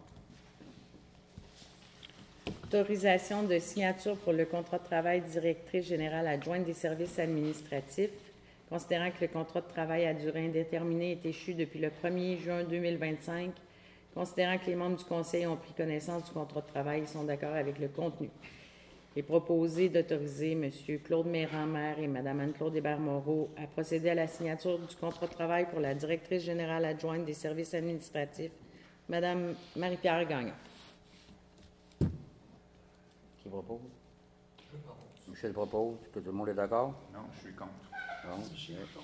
Speaker 2: Autorisation de signature pour le contrat de travail directrice générale adjointe des services administratifs. Considérant que le contrat de travail à durée indéterminée est échu depuis le premier juin deux mille vingt-cinq, considérant que les membres du Conseil ont pris connaissance du contrat de travail et sont d'accord avec le contenu, il est proposé d'autoriser M. Claude Méran, maire, et Mme Anne-Claude Hébert-Moreau à procéder à la signature du contrat de travail pour la directrice générale adjointe des services administratifs, Mme Marie-Pierre Gagnon.
Speaker 1: Qui propose?
Speaker 4: Je propose.
Speaker 1: Michel propose. Est-ce que tout le monde est d'accord?
Speaker 6: Non, je suis contre.
Speaker 1: Non.
Speaker 5: Je suis contre.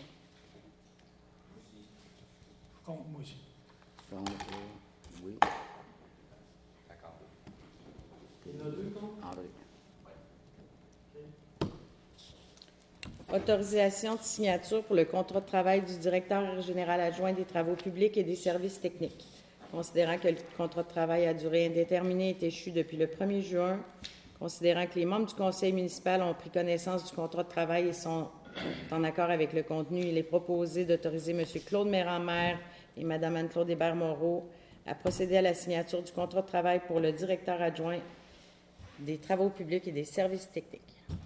Speaker 5: Contre, moi aussi.
Speaker 1: Donc, euh, oui.
Speaker 6: D'accord.
Speaker 3: Il y en a deux contre?
Speaker 1: André.
Speaker 2: Autorisation de signature pour le contrat de travail du directeur général adjoint des travaux publics et des services techniques. Considérant que le contrat de travail à durée indéterminée est échu depuis le premier juin, considérant que les membres du conseil municipal ont pris connaissance du contrat de travail et sont en accord avec le contenu, il est proposé d'autoriser M. Claude Méran, maire, et Mme Anne-Claude Hébert-Moreau à procéder à la signature du contrat de travail pour le directeur adjoint des travaux publics et des services techniques.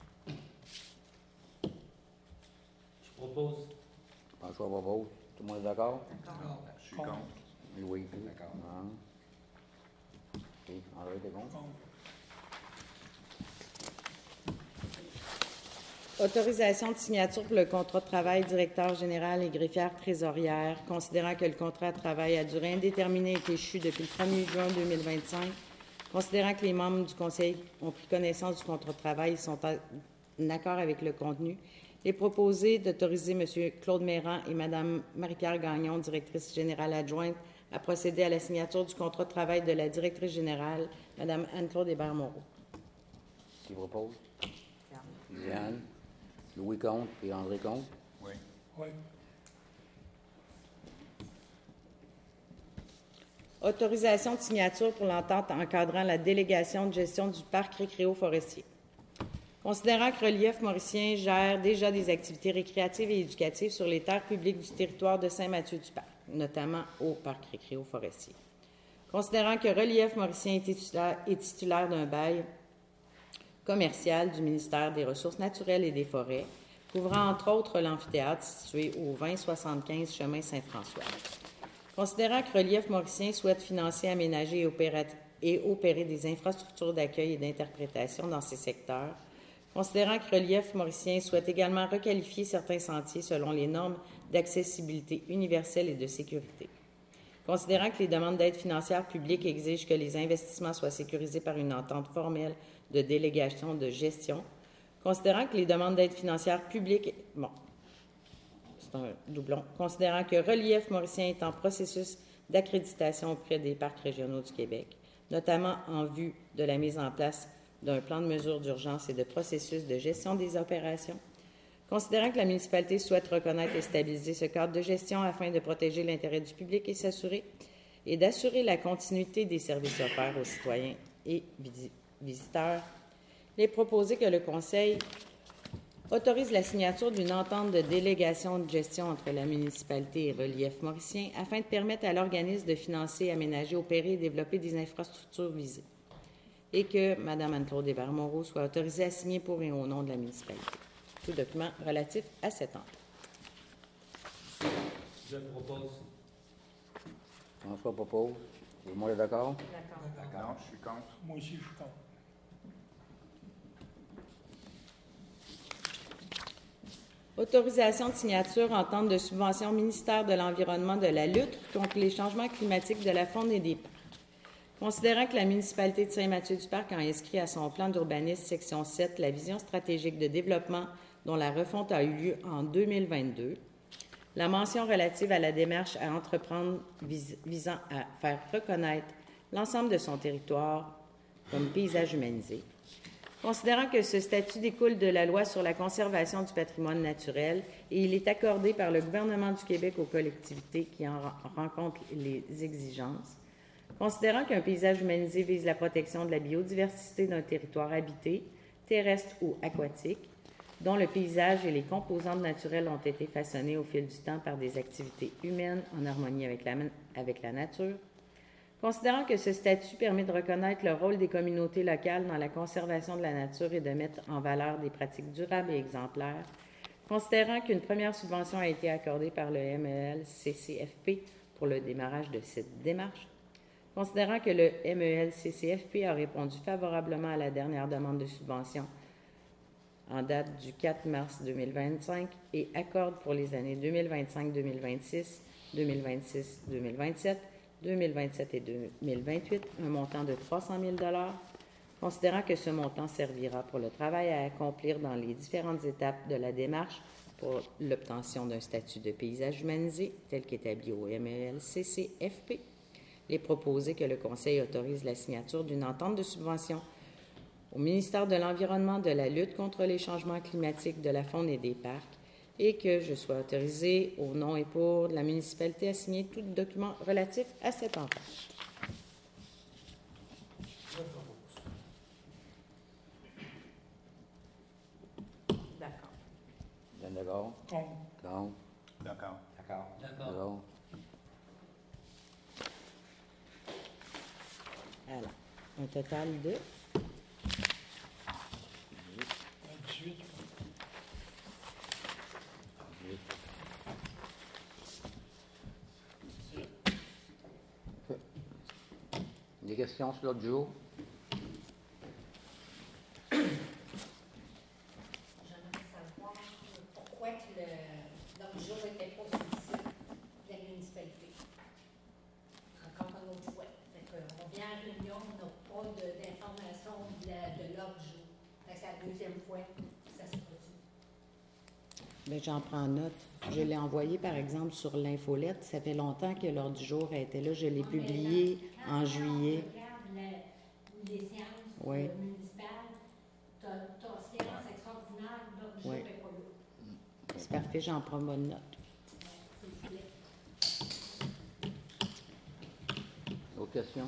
Speaker 4: Je propose.
Speaker 1: François propose. Tout le monde est d'accord?
Speaker 6: Je suis contre.
Speaker 1: Louis.
Speaker 6: D'accord.
Speaker 1: Non. OK. André, t'es contre?
Speaker 5: Contre.
Speaker 2: Autorisation de signature pour le contrat de travail directeur général et greffière trésorière, considérant que le contrat de travail à durée indéterminée est échu depuis le premier juin deux mille vingt-cinq, considérant que les membres du conseil ont pris connaissance du contrat de travail et sont en accord avec le contenu, il est proposé d'autoriser M. Claude Méran et Mme Marie-Pierre Gagnon, directrice générale adjointe, à procéder à la signature du contrat de travail de la directrice générale, Mme Anne-Claude Hébert-Moreau.
Speaker 1: Qui propose? Diane. Louis contre et André contre.
Speaker 6: Oui.
Speaker 5: Oui.
Speaker 2: Autorisation de signature pour l'entente encadrant la délégation de gestion du parc récréo-forestier. Considérant que Relief Mauricien gère déjà des activités récréatives et éducatives sur les terres publiques du territoire de Saint-Mathieu-du-Parc, notamment au parc récréo-forestier. Considérant que Relief Mauricien est titulaire, est titulaire d'un bail commercial du ministère des Ressources naturelles et des Forêts, couvrant entre autres l'amphithéâtre situé au vingt soixante-quinze chemin Saint-François. Considérant que Relief Mauricien souhaite financer, aménager et opérer, et opérer des infrastructures d'accueil et d'interprétation dans ces secteurs, considérant que Relief Mauricien souhaite également requalifier certains sentiers selon les normes d'accessibilité universelle et de sécurité, considérant que les demandes d'aide financière publique exigent que les investissements soient sécurisés par une entente formelle de délégation de gestion, considérant que les demandes d'aide financière publique, bon, c'est un doublon, considérant que Relief Mauricien est en processus d'accréditation auprès des parcs régionaux du Québec, notamment en vue de la mise en place d'un plan de mesures d'urgence et de processus de gestion des opérations, considérant que la municipalité souhaite reconnaître et stabiliser ce cadre de gestion afin de protéger l'intérêt du public et s'assurer et d'assurer la continuité des services offerts aux citoyens et visiteurs, il est proposé que le Conseil autorise la signature d'une entente de délégation de gestion entre la municipalité et Relief Mauricien afin de permettre à l'organisme de financer, aménager, opérer et développer des infrastructures visées, et que Mme Anne-Claude Hébert-Moreau soit autorisée à signer pour et au nom de la municipalité tout document relatif à cette entente.
Speaker 4: Je propose.
Speaker 1: François propose. Tout le monde est d'accord?
Speaker 6: D'accord. Non, je suis contre.
Speaker 5: Moi aussi, je suis contre.
Speaker 2: Autorisation de signature entente de subvention au ministère de l'Environnement de la lutte contre les changements climatiques de la faune et des parcs. Considérant que la municipalité de Saint-Mathieu-du-Parc a inscrit à son plan d'urbanisme section sept la vision stratégique de développement dont la refonte a eu lieu en deux mille vingt-deux, la mention relative à la démarche à entreprendre vis- visant à faire reconnaître l'ensemble de son territoire comme paysage humanisé, Considérant que ce statut découle de la loi sur la conservation du patrimoine naturel et il est accordé par le gouvernement du Québec aux collectivités qui en rencontrent les exigences, considérant qu'un paysage humanisé vise la protection de la biodiversité d'un territoire habité, terrestre ou aquatique, dont le paysage et les composantes naturelles ont été façonnés au fil du temps par des activités humaines en harmonie avec la, avec la nature, considérant que ce statut permet de reconnaître le rôle des communautés locales dans la conservation de la nature et de mettre en valeur des pratiques durables et exemplaires, considérant qu'une première subvention a été accordée par le M E L C C F P pour le démarrage de cette démarche, considérant que le M E L C C F P a répondu favorablement à la dernière demande de subvention en date du quatre mars deux mille vingt-cinq et accorde pour les années deux mille vingt-cinq deux mille vingt-six, deux mille vingt-six deux mille vingt-sept, deux mille vingt-sept et deux mille vingt-huit un montant de trois cent mille dollars, considérant que ce montant servira pour le travail à accomplir dans les différentes étapes de la démarche pour l'obtention d'un statut de paysage humanisé tel qu'établi au M E L C C F P. Il est proposé que le Conseil autorise la signature d'une entente de subvention au ministère de l'Environnement, de la lutte contre les changements climatiques, de la faune et des parcs, et que je sois autorisée au nom et pour la municipalité à signer tout document relatif à cette entente.
Speaker 7: D'accord.
Speaker 1: Bien d'accord?
Speaker 5: Contre.
Speaker 1: Donc,
Speaker 6: D'accord. D'accord.
Speaker 5: D'accord.
Speaker 1: d'accord.
Speaker 2: Alors, un total de
Speaker 5: dix-huit.
Speaker 1: Des questions sur l'autre jour?
Speaker 8: J'aimerais savoir pourquoi que le, l'autre jour n'était pas sur le site de la municipalité. Encore une autre fois. Fait que on vient en réunion, on n'a pas de, d'information de, la- de l'autre jour. Fait que c'est la deuxième fois que ça se produit.
Speaker 2: bien, j'en prends note. Je l'ai envoyé, par exemple, sur l'infolette. Ça fait longtemps que l'ordre du jour a été là. Je l'ai publié en juillet.
Speaker 8: Quand on regarde la- les séances
Speaker 2: Oui.
Speaker 8: euh, municipales, t'as, t'as séance extraordinaire, l'autre jour
Speaker 2: Oui.
Speaker 8: n'est pas là.
Speaker 2: C'est parfait, j'en prends bonne note.
Speaker 8: S'il vous plaît.
Speaker 1: D'autres questions?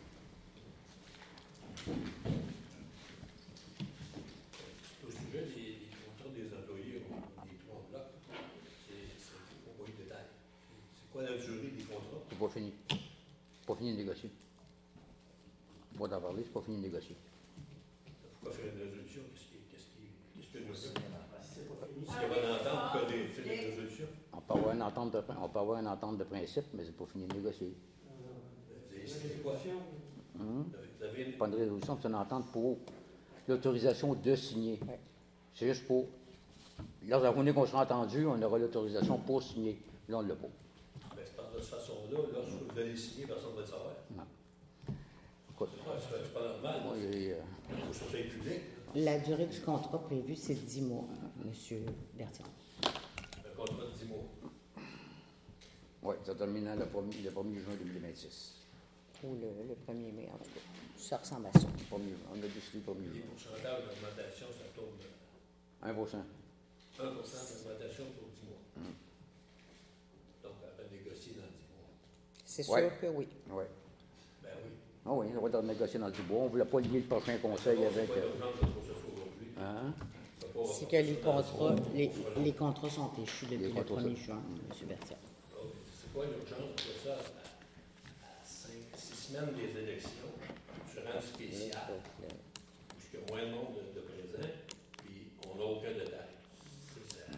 Speaker 4: Au sujet des, des contrats des employés, on des trois blocs, c'est c'est pas beaucoup de détails. C'est quoi la durée des contrats?
Speaker 1: C'est pas fini. Pas fini de négocier. On va t'en parler, c'est pas fini de négocier.
Speaker 4: Pourquoi faire une résolution? Qu'est-ce qui, qu'est-ce qui, qu'est-ce que nous fait? S'il y avait une entente, pourquoi des, faire une résolution?
Speaker 1: On peut avoir une entente de, prin- on peut avoir une entente de principe, mais c'est pas fini de négocier.
Speaker 4: C'est c'est quoi?
Speaker 1: Hum?
Speaker 4: Vous avez une...
Speaker 1: Pas une résolution, c'est une entente pour l'autorisation de signer. C'est juste pour. Lorsqu'on qu'on sera entendu, on aura l'autorisation pour signer. Là, on ne l'a pas.
Speaker 4: Ben, c'est par de cette façon-là, lorsque vous allez signer, personne ne va le savoir.
Speaker 1: Non. Écoute,
Speaker 4: C'est pas, c'est pas- c'est pas normal.
Speaker 1: moi, j'ai, euh,
Speaker 4: Il faut que ça soit public.
Speaker 2: La durée du contrat prévu, c'est dix mois, M. Berthiaume.
Speaker 4: Un contrat de dix mois.
Speaker 1: oui, ça termine le premier, le premier juin deux mille vingt-six.
Speaker 2: Ou le, le premier mai, en tout cas. Ça ressemble à ça.
Speaker 1: Premier, on a décidé le premier
Speaker 4: Les
Speaker 1: juin.
Speaker 4: pourcentages d'augmentation, ça tourne
Speaker 1: un pour cent.
Speaker 4: un pour cent d'augmentation pour dix mois.
Speaker 1: Mm.
Speaker 4: Donc, on va négocier dans dix mois.
Speaker 2: C'est sûr
Speaker 1: Ouais.
Speaker 2: que oui.
Speaker 1: Oui.
Speaker 4: Ben oui.
Speaker 1: Ah oui, on va négocier dans du bois. On ne voulait pas lier le prochain conseil avec.
Speaker 4: C'est pas
Speaker 1: euh,
Speaker 4: d'urgence pour ce soit aujourd'hui.
Speaker 1: Hein?
Speaker 4: Ça va pas-
Speaker 2: C'est que les contrats, les, les contrats sont échus depuis
Speaker 1: Les
Speaker 2: le
Speaker 1: contrats
Speaker 2: premier
Speaker 1: sont-
Speaker 2: juin, M. Berthiaume.
Speaker 4: Donc, c'est quoi l'urgence pour ça à, à cinq, six semaines des élections, tu rends spécial, où il y a moins de monde de, de présents, puis on n'a aucun détail. C'est ça.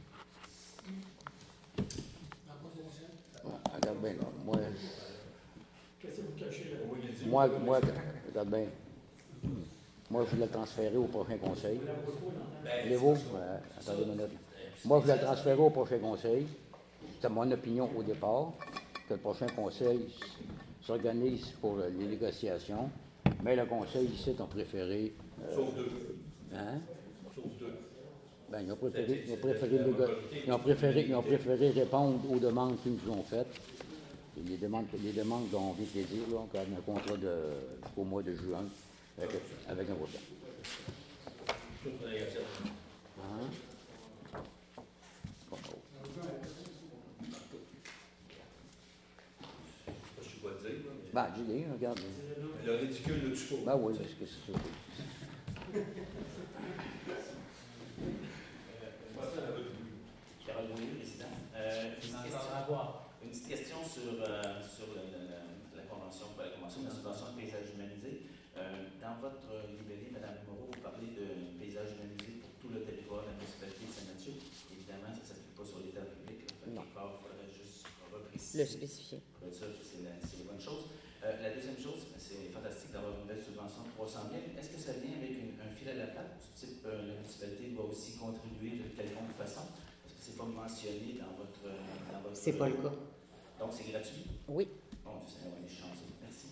Speaker 1: Ah, regarde bien, là. Moi,
Speaker 5: Qu'est-ce que vous cachez là?
Speaker 4: Au moins, il dit-
Speaker 1: moi, moi, regarde bien. Moi, je voulais le transférer au prochain conseil.
Speaker 4: Ben,
Speaker 1: Voulez-vous?
Speaker 4: c'est ça.
Speaker 1: Euh, attendez une minute. Moi, je voulais le transférer au prochain conseil. C'était mon opinion au départ, que le prochain conseil s'organise pour euh, les négociations. Mais le conseil ici a préféré. euh,
Speaker 4: Sauf deux.
Speaker 1: hein?
Speaker 4: Sauf deux.
Speaker 1: Ben, ils ont préféré, ils ont préféré, négo- ils ont préféré, ils ont préféré répondre aux demandes qu'ils nous ont faites. Et les demandes, les demandes dont on vient de les dire, là, comme un contrat de, au mois de juin avec, avec un votant.
Speaker 4: Toute négative.
Speaker 1: Hein? Bon,
Speaker 4: Je sais pas si je dois le dire, là, mais.
Speaker 1: ben, dis-le, regarde.
Speaker 4: Le ridicule le tue pas.
Speaker 1: Ben oui, parce que c'est tout.
Speaker 3: Carole Bouilly, président. Euh, une, petite question, une petite question sur, euh, sur le, le, la convention, pas la convention, la subvention de paysage humanisé. Euh, dans votre libellé, Mme Moreau, vous parlez de paysage humanisé pour tout le territoire de la municipalité de Saint-Mathieu. Évidemment, ça ne s'applique pas sur les terres publiques.
Speaker 2: Non.
Speaker 3: Quelque part, il faudrait juste repréciser.
Speaker 2: Le spécifier.
Speaker 3: Pour être sûr que c'est la, c'est la bonne chose. Euh, la deuxième chose, c'est fantastique d'avoir une belle subvention de trois cent mille. Est-ce que ça vient avec une, un fil à la patte, du type euh, la municipalité va aussi contribuer de quelconque façon? Parce que c'est pas mentionné dans votre. Dans votre
Speaker 2: C'est pas le cas.
Speaker 3: Donc c'est gratuit?
Speaker 2: Oui.
Speaker 3: Bon, je sais, on est chanceux. Merci.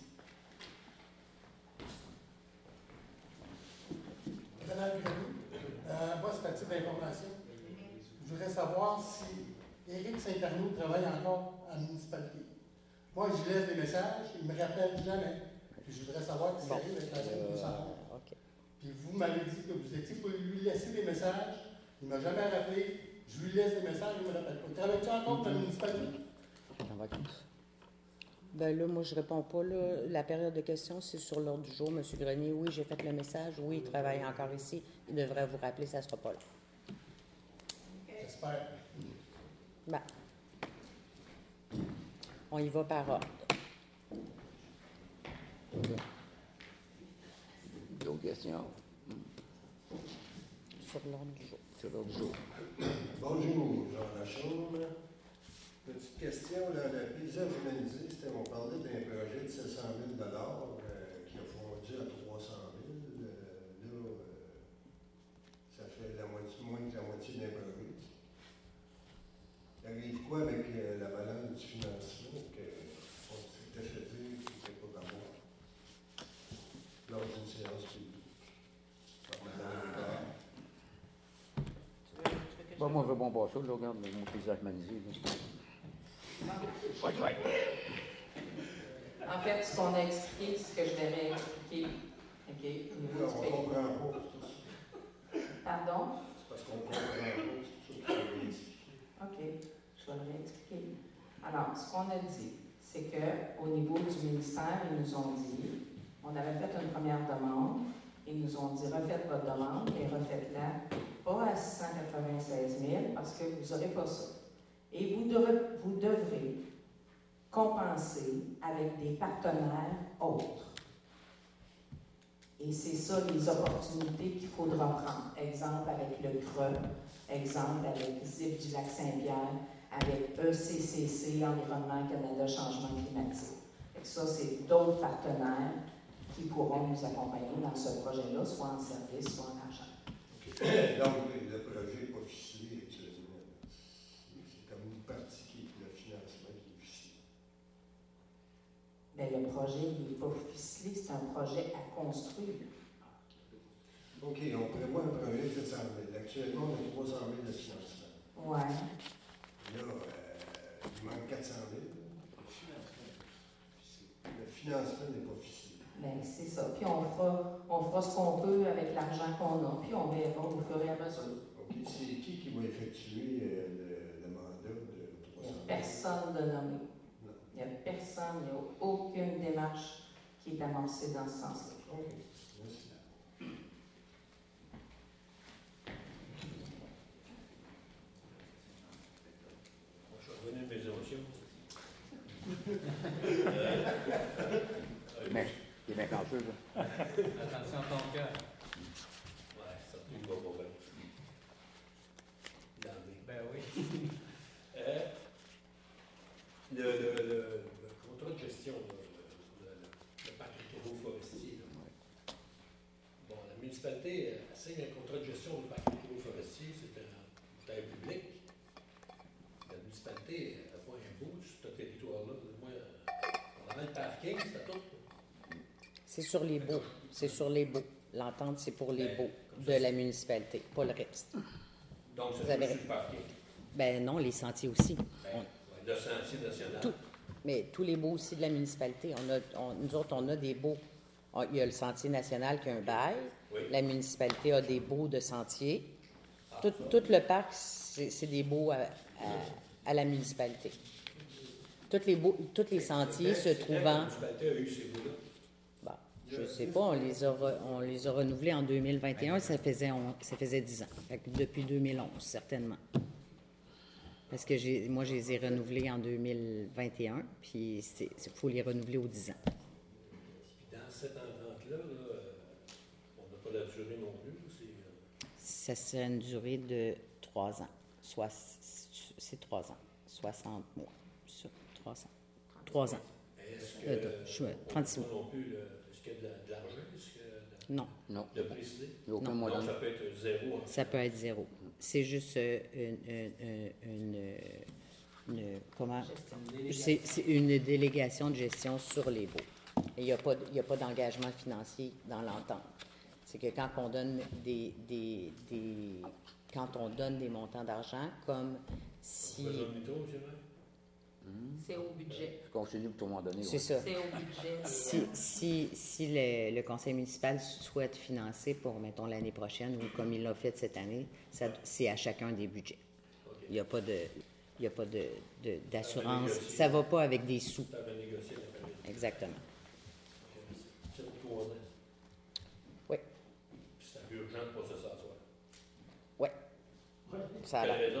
Speaker 9: Madame Grenier, euh, moi, c'est à titre d'information. Je voudrais savoir si Éric Saint-Arnaud travaille encore à la municipalité. Moi, je laisse des messages, il ne me rappelle jamais. Puis je voudrais savoir si
Speaker 2: Bon.
Speaker 9: arrive avec la chaîne
Speaker 2: Euh,
Speaker 9: de savoir.
Speaker 2: OK.
Speaker 9: Puis vous m'avez dit que vous étiez pour lui laisser des messages. Il ne m'a jamais rappelé. Je lui laisse des messages, il ne me rappelle pas. Travailles-tu encore pour la municipalité?
Speaker 1: En vacances.
Speaker 2: Ben là, moi, je réponds pas. Là. La période de questions, c'est sur l'ordre du jour. Monsieur Grenier, oui, j'ai fait le message. Oui, il travaille encore ici. Il devrait vous rappeler, ça ne sera pas là.
Speaker 9: J'espère.
Speaker 2: Ben, on y va par ordre.
Speaker 1: D'autres questions?
Speaker 2: Sur l'ordre du jour.
Speaker 1: Sur l'autre jour.
Speaker 10: Bonjour, Jean Lachaume. Petite question, là, le paysage humanisé, c'était, on parlait d'un projet de sept cent mille euh, qui a fondu à trois cent mille. Euh, là, euh, ça fait la moitié, moins que la moitié d'un projet. Il arrive quoi avec euh, la balance du financement qu'on s'était fait dire qu'il n'était pas d'avoir lors d'une séance publique? Par Mme Hébert.
Speaker 1: Ben, moi, je veux bon pas ça, je regarde mon paysage humanisé. Ouais, ouais.
Speaker 7: En fait, ce qu'on a expliqué, ce que je devais expliquer, OK, au niveau
Speaker 10: Là,
Speaker 7: du
Speaker 10: on
Speaker 7: pays.
Speaker 10: comprend pas, c'est tout ça.
Speaker 7: Pardon?
Speaker 10: C'est parce qu'on comprend pas, c'est tout ça que je veux expliquer.
Speaker 7: OK, je vais le réexpliquer. Alors, ce qu'on a dit, c'est qu'au niveau du ministère, ils nous ont dit, on avait fait une première demande, ils nous ont dit, refaites votre demande et refaites-la pas à six cent quatre-vingt-seize mille parce que vous n'aurez pas ça. Et vous devrez, vous devrez compenser avec des partenaires autres. Et c'est ça les opportunités qu'il faudra prendre. Exemple avec le Creux, exemple avec Z I P du Lac-Saint-Pierre, avec E C C C, Environnement Canada, Changement climatique. Et ça, c'est d'autres partenaires qui pourront nous accompagner dans ce projet-là, soit en service, soit en argent.
Speaker 10: Okay. Donc, le projet n'est pas ficelé actuellement. C'est comme une partie qui est le financement qui est ficelé.
Speaker 7: Bien, le projet n'est pas ficelé, c'est un projet à construire.
Speaker 10: OK, on prévoit un projet de sept cent mille. Actuellement, on a trois cent mille de financement.
Speaker 7: Oui.
Speaker 10: Là, euh, il manque quatre cent mille. Le financement n'est pas ficelé.
Speaker 7: Bien, c'est ça. Puis on fera, on fera ce qu'on peut avec l'argent qu'on a, puis on verra au fur et à mesure.
Speaker 10: OK, c'est qui qui va effectuer euh, le, le mandat de
Speaker 7: Il
Speaker 10: trois
Speaker 7: n'y
Speaker 10: cent
Speaker 7: a
Speaker 10: mille?
Speaker 7: personne de nommé.
Speaker 10: Non.
Speaker 7: Il n'y a personne, il n'y a aucune démarche qui est amorcée dans ce sens-là.
Speaker 10: OK, merci.
Speaker 4: Je suis revenu de mes émotions.
Speaker 1: Mais, il est bien cautieux, là.
Speaker 5: Attention à ton cœur.
Speaker 4: Ouais, ça ne va pas bien. D'emblée.
Speaker 5: Ben oui.
Speaker 4: Euh, le, le, le, le contrat de gestion, là, le, le, le parc forestier. Bon, la municipalité euh, signe un contrat de gestion du parc forestier, c'est un terre public. La municipalité n'a pas un bout sur ce territoire-là. Moi, on a le parking, c'est à tout.
Speaker 2: C'est sur les baux. C'est sur les baux. L'entente, c'est pour les baux de la municipalité, pas le reste.
Speaker 4: Donc,
Speaker 2: Vous
Speaker 4: c'est
Speaker 2: avez-
Speaker 4: sur le parking.
Speaker 2: Ben non, les sentiers aussi.
Speaker 4: Ben,
Speaker 2: On-
Speaker 4: ouais, le sentier national.
Speaker 2: Tout. Mais tous les baux aussi de la municipalité. On a, on- nous autres, on a des baux. On- il y a le Sentier national qui a un bail.
Speaker 4: Oui. Oui.
Speaker 2: La municipalité a des baux de sentiers. Tout, tout le parc, c'est, c'est des baux à, à, à la municipalité. Tous les, beaux, tous les sentiers se trouvant...
Speaker 4: La municipalité a eu ces baux-là.
Speaker 2: Bon, je ne sais pas, on les, a re, on les a renouvelés en deux mille vingt et un, ça faisait, on, ça faisait dix ans. Fait que depuis deux mille onze, certainement. Parce que j'ai, moi, je les ai renouvelés en deux mille vingt et un, puis il faut les renouveler aux dix ans.
Speaker 4: Puis dans cette entente-là, là, euh, on n'a pas la durée non plus. C'est, euh...
Speaker 2: Ça serait une durée de trois ans. Soit, c'est trois ans. soixante mois. Sur trois ans. Trois ans.
Speaker 4: Est-ce que,
Speaker 2: euh, je,
Speaker 4: euh,
Speaker 2: trente-six mois.
Speaker 4: non plus, le, est-ce qu'il y a de, la, de l'argent? Est-ce que de,
Speaker 2: non.
Speaker 1: Non.
Speaker 4: De préciser?
Speaker 1: Il n'y a aucun
Speaker 2: non.
Speaker 1: moyen.
Speaker 4: Non, ça peut être zéro. Hein.
Speaker 2: Ça peut être zéro. C'est juste euh, une, une, une, une, une... Comment? C'est, c'est une délégation de gestion sur les baux. Il n'y a pas, il y a pas d'engagement financier dans l'entente. C'est que quand on donne des, des, des, quand on donne des montants d'argent, comme si...
Speaker 4: Besoin de métro, M. Maire?
Speaker 7: C'est au budget.
Speaker 1: Je continue pour tout le monde donner.
Speaker 2: C'est
Speaker 1: ouais.
Speaker 2: ça.
Speaker 7: C'est au budget.
Speaker 2: Si, si, si le, le conseil municipal souhaite financer pour, mettons, l'année prochaine, ou comme il l'a fait cette année, ça, c'est à chacun des budgets.
Speaker 4: Okay.
Speaker 2: Il n'y a pas de, il y a pas de, de, d'assurance. Ça ne va pas avec des sous.
Speaker 4: Ça va négocier la famille.
Speaker 2: Exactement.
Speaker 4: C'est pour trois ans.
Speaker 2: Oui.
Speaker 4: Puis c'est urgent de ne pas se s'asseoir.
Speaker 2: Oui. Ça a
Speaker 4: Quelle
Speaker 2: l'air.
Speaker 4: raison?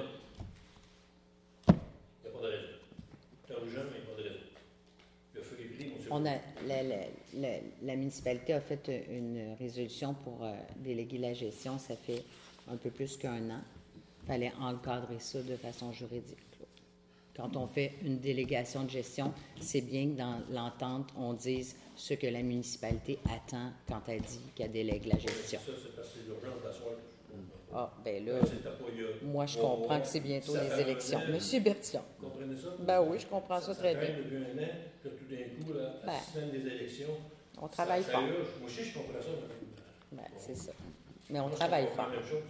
Speaker 4: Il n'y a pas de raison. C'est urgent, mais il n'y a pas de raison. Le feu est pris, monsieur.
Speaker 2: On a, la, la, la, la municipalité a fait une résolution pour euh, déléguer la gestion. Ça fait un peu plus qu'un an. Il fallait encadrer ça de façon juridique. Là. Quand on fait une délégation de gestion, c'est bien que dans l'entente, on dise ce que la municipalité attend quand elle dit qu'elle délègue la gestion.
Speaker 4: Ça, c'est parce que c'est l'urgence d'asseoir.
Speaker 2: Ah, ben là, moi, je
Speaker 4: on-
Speaker 2: comprends
Speaker 4: on-
Speaker 2: que c'est bientôt
Speaker 4: ça
Speaker 2: les
Speaker 4: fait un
Speaker 2: élections.
Speaker 4: an.
Speaker 2: Monsieur Bertillon.
Speaker 4: Vous comprenez ça?
Speaker 2: Ben oui, je comprends ça très
Speaker 4: Ça
Speaker 2: bien.
Speaker 4: traîne depuis un an, puis tout d'un coup, là, à
Speaker 2: Ben,
Speaker 4: six semaines des élections,
Speaker 2: On travaille
Speaker 4: ça,
Speaker 2: fort.
Speaker 4: ça urge. Moi aussi, je comprends ça.
Speaker 2: Ben, c'est ça. Mais on
Speaker 4: Moi, je
Speaker 2: travaille
Speaker 4: comprends
Speaker 2: fort.
Speaker 4: la même chose.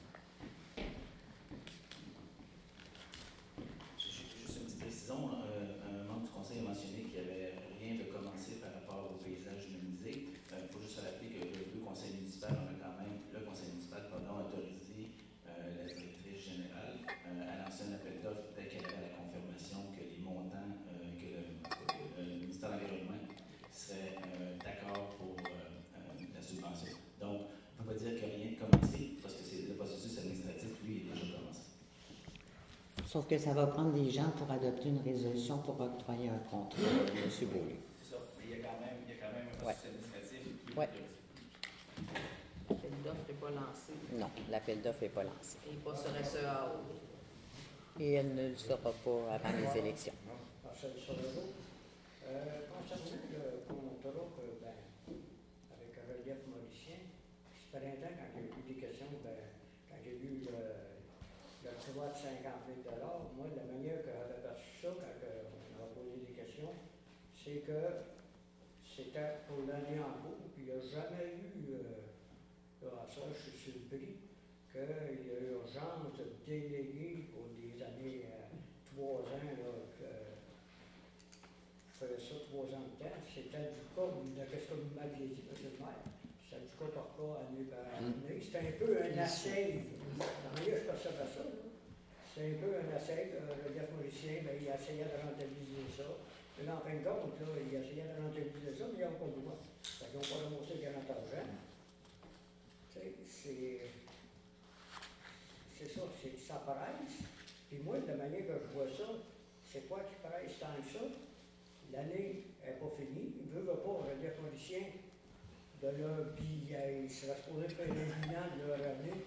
Speaker 3: Juste une petite précision, euh, un membre du conseil a mentionné qu'il n'y avait rien de commencé par rapport au paysage humanisé. Euh, Il faut juste se rappeler que le, le conseil municipal, on a quand même, le conseil municipal, pardon, autorisé euh, la directrice générale euh, à lancer un appel d'offres dès qu'elle avait la confirmation que les montants, euh, que le, que le ministère de l'Environnement serait euh, d'accord pour euh, euh, la subvention. Donc, on ne peut pas dire qu'il n'y a rien commencé, parce que c'est le processus administratif, lui, est déjà commencé.
Speaker 2: Sauf que ça va prendre des gens pour adopter une résolution pour octroyer un contrat, M. Beaulieu.
Speaker 3: C'est ça. Il y a quand même, il y a quand même un
Speaker 2: Ouais.
Speaker 3: processus administratif. qui est
Speaker 2: Ouais.
Speaker 3: autorisé.
Speaker 7: L'appel d'offres n'est pas lancé.
Speaker 2: Non, l'appel d'offres n'est pas lancé.
Speaker 7: Et pas sur S E A O.
Speaker 2: Et elle ne le sera pas avant les élections.
Speaker 5: Marcel Sorello. Euh, concernant le contrat que, ben, avec un relief mauricien, ce printemps, quand il y a eu des questions, ben, quand j'ai vu le, le toit de cinquante mille dollars, moi, la manière que j'avais perçu ça, quand euh, on a posé des questions, c'est que c'était pour l'année en cours, puis il n'y a jamais eu, euh, là, ça, je suis surpris, qu'il y a urgence de déléguer pour des années, euh, trois ans, là, que je faisais ça trois ans de temps. C'était du cas, de ce que vous m'aviez dit, M. le maire. C'était du cas par cas, année par année. C'était un peu un essai. Dans le milieu, je percevais ça. là. C'était un peu un essai. Euh, le chef mauricien, ben, il essayait de rentabiliser ça. Mais là, en fin de compte, là, il essayait de rentabiliser ça, mais il n'y a pas de droit. Ils n'ont pas remboursé quarante argent. Tu sais, c'est. C'est ça, c'est, ça presse. Puis moi, de la manière que je vois ça, c'est quoi qui presse tant que ça? L'année n'est pas finie. Ils ne veulent pas, le dire politicien, de leur billet. Ils seraient supposés faire un bilan de leur année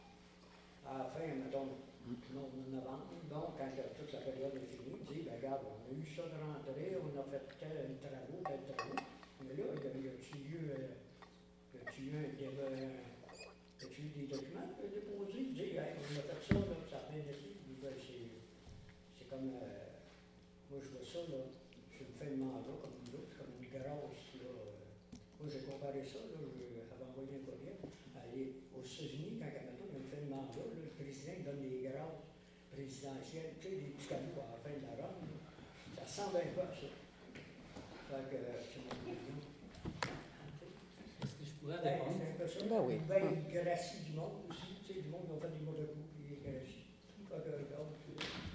Speaker 5: à la fin, mettons, novembre. Donc, quand toute la période est finie, ils disent, ben, regarde, on a eu ça de rentrée, on a fait tel travaux, tel travaux. Mais là, il y a, il y a eu, euh, il y a eu un débat. As-tu eu des documents déposés? Dire, hey, on a fait ça, là, ça a bien été. Ben, c'est, c'est comme, euh, moi je vois ça, là, je me fais un mandat comme une autre, comme une grâce, là. Moi j'ai comparé ça, là, j'avais envoyé un courriel. Aller aux États-Unis, quand Canada, il me fait un mandat, là, le président il donne des grâces présidentielles, tu sais, des petits cadeaux à la fin de la ronde, là. Ça ressemble un peu à ça. Fait que, c'est mon opinion.
Speaker 11: Est-ce que je
Speaker 4: pourrait
Speaker 5: Ben,
Speaker 4: répondre.
Speaker 5: c'est un peu ça.
Speaker 2: Ben oui.
Speaker 5: Ben, il gracie du monde aussi. Tu sais, du monde qui ont fait des mauvais coups, puis il gracie. Quand tu regardes, tu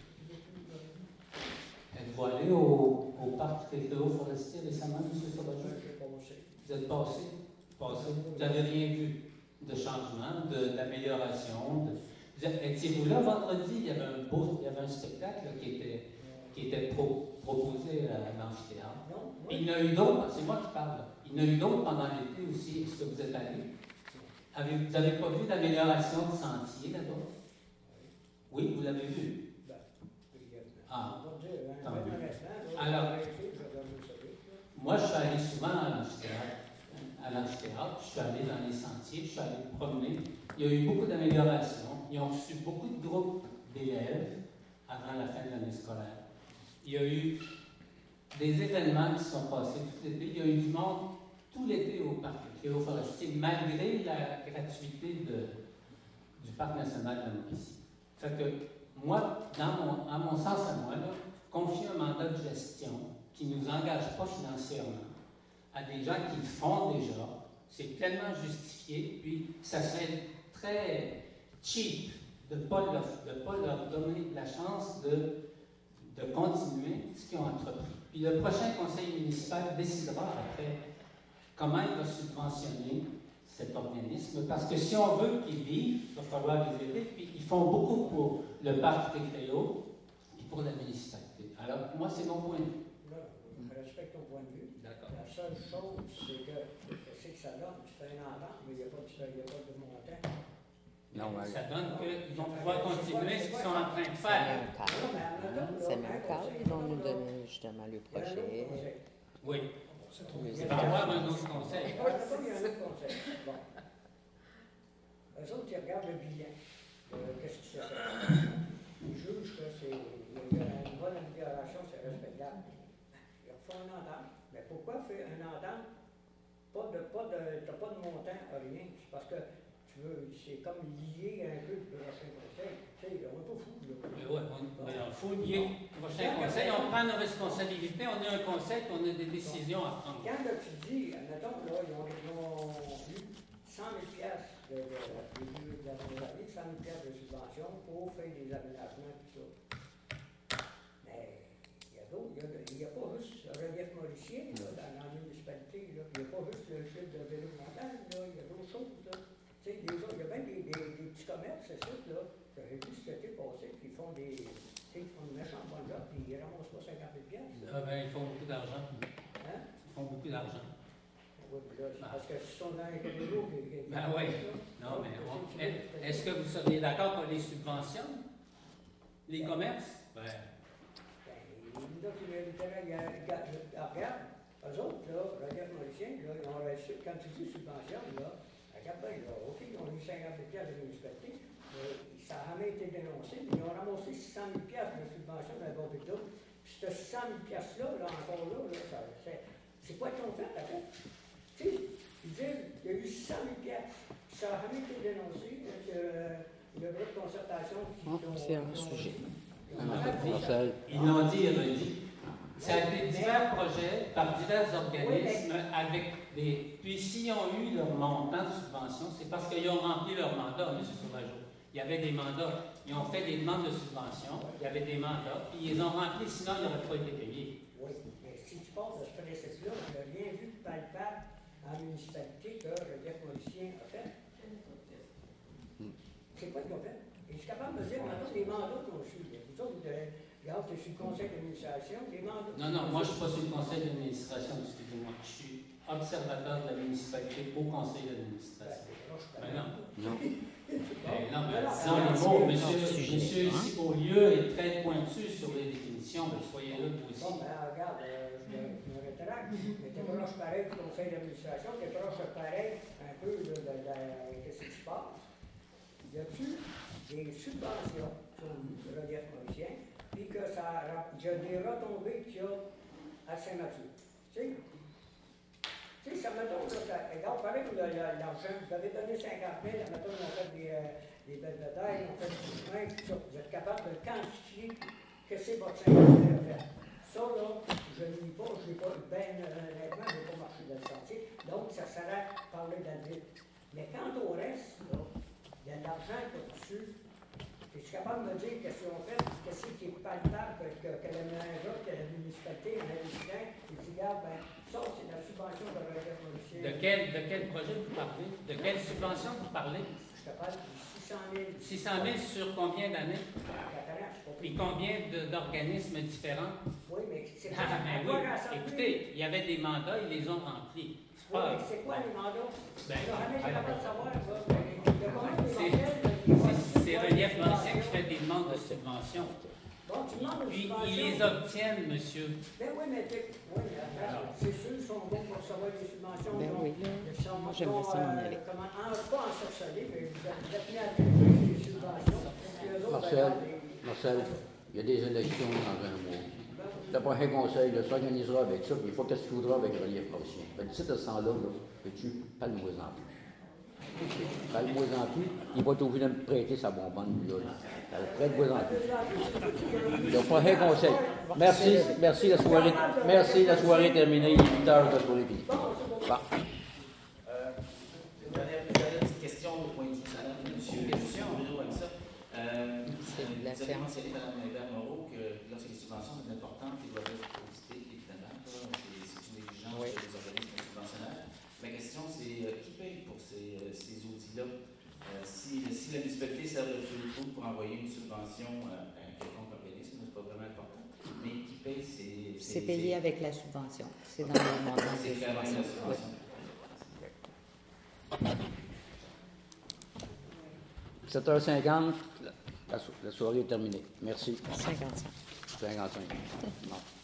Speaker 11: Êtes-vous allé au, au parc Récréo Forestier récemment, M. Sauvageau?
Speaker 5: j'ai pensé.
Speaker 11: Vous êtes passé? Passé. Vous n'avez rien vu de changement, de- d'amélioration? De, vous êtes- étiez-vous là vendredi? Il y avait un beau, il y avait un spectacle là, qui était, qui était pro- proposé à l'amphithéâtre.
Speaker 5: Non, moi,
Speaker 11: Et il y en a eu d'autres, c'est moi qui parle. là. Il y en a eu d'autres pendant l'été aussi. Est-ce que vous êtes allé? Avez, vous n'avez pas vu d'amélioration de sentier là-bas? Oui, vous l'avez vu.
Speaker 5: ben, brièvement.
Speaker 11: Ah.
Speaker 5: On va dire, hein,
Speaker 11: Tant
Speaker 5: ben,
Speaker 11: mieux.
Speaker 5: honnêtement, là,
Speaker 11: Alors-
Speaker 5: on va arrêter, je vais donner ça vite, là.
Speaker 11: Moi, je suis allé souvent à l'amphithéâtre. À l'amphithéâtre, je suis allé dans les sentiers, je suis allé me promener. Il y a eu beaucoup d'améliorations. Ils ont reçu beaucoup de groupes d'élèves avant la fin de l'année scolaire. Il y a eu des événements qui sont passés tout l'été. Il y a eu du monde tout l'été au parc Récréo Forestier, malgré la gratuité de, du parc national de la Mauricie. Fait que moi, dans mon, à mon sens à moi, là, confier un mandat de gestion qui ne nous engage pas financièrement à des gens qui le font déjà, c'est pleinement justifié, puis ça serait très cheap de ne pas, leur, de pas leur donner la chance de, de continuer ce qu'ils ont entrepris. Puis le prochain conseil municipal décidera après comment il va subventionner cet organisme, parce que si on veut qu'ils vivent, il va falloir les aider, puis ils font beaucoup pour le parc Récréo et pour la municipalité. Alors, moi, c'est mon point de vue.
Speaker 5: Là, je respecte ton point de vue.
Speaker 11: D'accord.
Speaker 5: La seule chose, c'est que, c'est que ça donne, tu fais une entente, mais il n'y a pas de, il y a pas de montant.
Speaker 1: Non, mais
Speaker 11: Ça donne qu'ils vont pouvoir continuer ce qu'ils sont en train de faire.
Speaker 2: C'est même cadre. Ils vont nous donner justement le projet.
Speaker 11: Oui.
Speaker 2: Oui,
Speaker 11: Il va y avoir un autre conseil.
Speaker 5: Oui, il y a un autre conseil. Bon. Eux autres, ils regardent le bilan. Euh, Qu'est-ce qui s'est fait? Ils jugent que c'est il y a une bonne amélioration, c'est respectable. Ils refont une entente. Mais pourquoi faire une entente? Pas de, pas de, t'as pas de montant, rien. C'est parce que tu veux, c'est comme lié un peu le prochain conseil. Tu sais, on est pas fou, là.
Speaker 11: Mais ouais, on, mais il faut lier le prochain conseil. On prend nos responsabilités, on est un conseil, puis on a des décisions à prendre.
Speaker 5: Quand là, tu dis, admettons, là, ils ont, ils ont eu cent mille piastres de, de, de, de, de la dernière année, cent mille piastres de subvention pour faire des aménagements, tout ça. Mais il y a d'autres, il n'y a, a pas juste le relief mauricien, là, dans la municipalité, là. Il n'y a pas juste le site de vélo montagne, là, il y a d'autres choses, là. Tu sais, des autres, il y a bien des, des, des petits commerces, c'est ça, là. J'avais vu cet été passé, puis ils font des, tu sais, ils font une méchante bonne job, puis ils ramassent pas cinquante mille piastres.
Speaker 11: Ah ben, ils font beaucoup d'argent.
Speaker 5: Hein?
Speaker 11: Ils font beaucoup d'argent.
Speaker 5: Oui, puis là, c'est parce que si on a un vélo, qui
Speaker 11: Ben oui. Non, mais on- est-ce que vous seriez d'accord pour les subventions? Les commerces? Ben,
Speaker 5: Ben, là, tu le terrain, il y a, regarde, eux autres, là, relief mauricien, là, ils ont reçu, quand tu dis subvention, là, regarde bien, là, OK, ils ont eu cinquante mille piastres de municipalité, mais ça n'a jamais été dénoncé, mais ils ont ramassé six cent mille piastres de subvention d'un bon bit d'eau. Puis ce six cent mille piastres-là, là, encore là, là ça, c'est, c'est quoi qu'ils ont fait, après? Tu sais, ils disent, il y a eu six cent mille piastres, puis ça n'a jamais été dénoncé, donc, euh, le groupe de concertation qui
Speaker 2: Oh,
Speaker 5: ont...
Speaker 2: c'est un
Speaker 5: qui ont-
Speaker 2: sujet.
Speaker 5: qui ont-
Speaker 1: Un conseil.
Speaker 11: ils l'ont dit et redit. Ça a été divers projets par divers organismes avec des. Puis s'ils ont eu leur montant de subvention, c'est parce qu'ils ont rempli leur mandat, M. Sauvageau. Il y avait des mandats. Ils ont fait des demandes de subvention, il y avait des mandats, puis ils les ont remplis, sinon ils n'auraient pas été payés.
Speaker 5: Oui, mais si tu passes de ce principe-là, on n'a rien vu de palpable en municipalité que le Relief mauricien a fait. C'est quoi qu'ils ont fait? Et je suis capable de me dire, maintenant, les mandats qu'ils ont reçus. Vous autres, vous avez- regarde, je suis le conseil d'administration, les mandats.
Speaker 11: Non, non, moi je ne suis pas sur le conseil d'administration, excusez-moi. Je suis observateur de la municipalité au conseil d'administration. Ben non.
Speaker 1: Non.
Speaker 11: Ben non, mais disons les mots, monsieur, monsieur ici au lieu est très pointu sur les définitions, ben soyez là vous aussi.
Speaker 5: Bon, ben, regarde, euh, je, me, je me rétracte, mais t'es proche pareil du conseil d'administration, t'es proche pareil un peu de, de, de, de qu'est-ce qui se passe. Y a-tu des subventions sur le relief mauricien, puis que ça a il y a des retombées qu'il y a à Saint-Mathieu. Tu sais? Tu sais, ça mettons, là, ça, regarde, pareil que l'argent, vous avez donné cinquante mille, mettons, on a fait des, euh, des belles de taille, on fait du chemin, tout ça. Vous êtes capable de quantifier que c'est votre cinquante mille à faire. Ça, là, je ne lis pas, je n'ai pas, ben honnêtement, je n'ai pas marché dans le sentier. Donc, ça serait parler d'adulte. Mais quant au reste, là, il y a de l'argent qu'on a reçu. Es-tu capable de me dire qu'est-ce qu'on fait, qu'est-ce qui est palpable, que, que, que le ménageur, que la municipalité, un habitant, et dit, regarde, ben, ça, c'est la subvention de relève policier.
Speaker 11: De quel, de quel projet vous parlez? De quelle subvention vous parlez?
Speaker 5: Je te parle de six cent mille.
Speaker 11: six cent mille sur combien d'années? Puis combien de- d'organismes différents?
Speaker 5: Oui, mais c'est
Speaker 11: Ah, ben oui. Écoutez, il y avait des mandats, ils les ont remplis. C'est
Speaker 5: Oui,
Speaker 11: pas.
Speaker 5: mais c'est quoi les mandats?
Speaker 11: Ben,
Speaker 5: Je n'aurais jamais capable de savoir, ça. Il y a combien de
Speaker 11: c'est-
Speaker 5: mandats?
Speaker 11: c'est- C'est Relief Mauricien qui fait des demandes de subvention.
Speaker 5: Bon, tu demandes aux
Speaker 11: Puis
Speaker 5: subventions.
Speaker 11: ils les obtiennent, monsieur.
Speaker 5: Ben oui, mais t'es- oui, mais attends, c'est sûr, ils sont bons pour recevoir des subventions.
Speaker 2: Ben
Speaker 5: donc,
Speaker 2: oui, là,
Speaker 5: ils sont
Speaker 2: moi, j'aimerais ça m'en
Speaker 5: bons, euh,
Speaker 2: aller.
Speaker 5: Comment, en, pas en sorceler, mais vous êtes vous êtes mis à attribuer des subventions. Puis eux autres,
Speaker 1: Marcel,
Speaker 5: ben, les-
Speaker 1: Marcel, il y a des élections dans un mois. Le prochain conseil là, s'organisera avec ça, puis il faut qu'est-ce qu'il faudra avec Relief Mauricien. Ben, d'ici à ce temps-là, là, peux-tu, parle-moi en plus. Parle-moi en plus, il va être obligé de me prêter sa bonbonne, lui, là. Alors, prête-moi en plus. Le prochain conseil. Merci, merci, la soirée, merci, la soirée est terminée, il est huit heures, la soirée est finie. Bon.
Speaker 3: Euh, une dernière, une dernière petite question au point de vue salaire de M. Question, Bruno aime ça. Euh,
Speaker 2: C'est de la
Speaker 3: vous avez
Speaker 2: séance.
Speaker 3: mentionné, Mme Hébert Moreau, que lorsque les subventions sont importantes, ils doivent être auditées, évidemment. là. C'est c'est une exigence
Speaker 2: Oui.
Speaker 3: des organismes subventionnaires. Ma question, c'est euh, qui paye pour ces, euh, ces audits-là? Euh, si, si la municipalité sert de feu de trou pour envoyer une subvention euh, à un quelconque organisme, c'est pas vraiment important. Mais qui paye ces.
Speaker 2: C'est payé avec la subvention. C'est dans le montant de
Speaker 3: C'est clairement la
Speaker 2: subvention. Oui.
Speaker 3: subvention.
Speaker 1: sept heures cinquante, la, la so- la soirée est terminée. Merci.
Speaker 2: cinquante-cinq.
Speaker 1: cinquante-cinq. Non.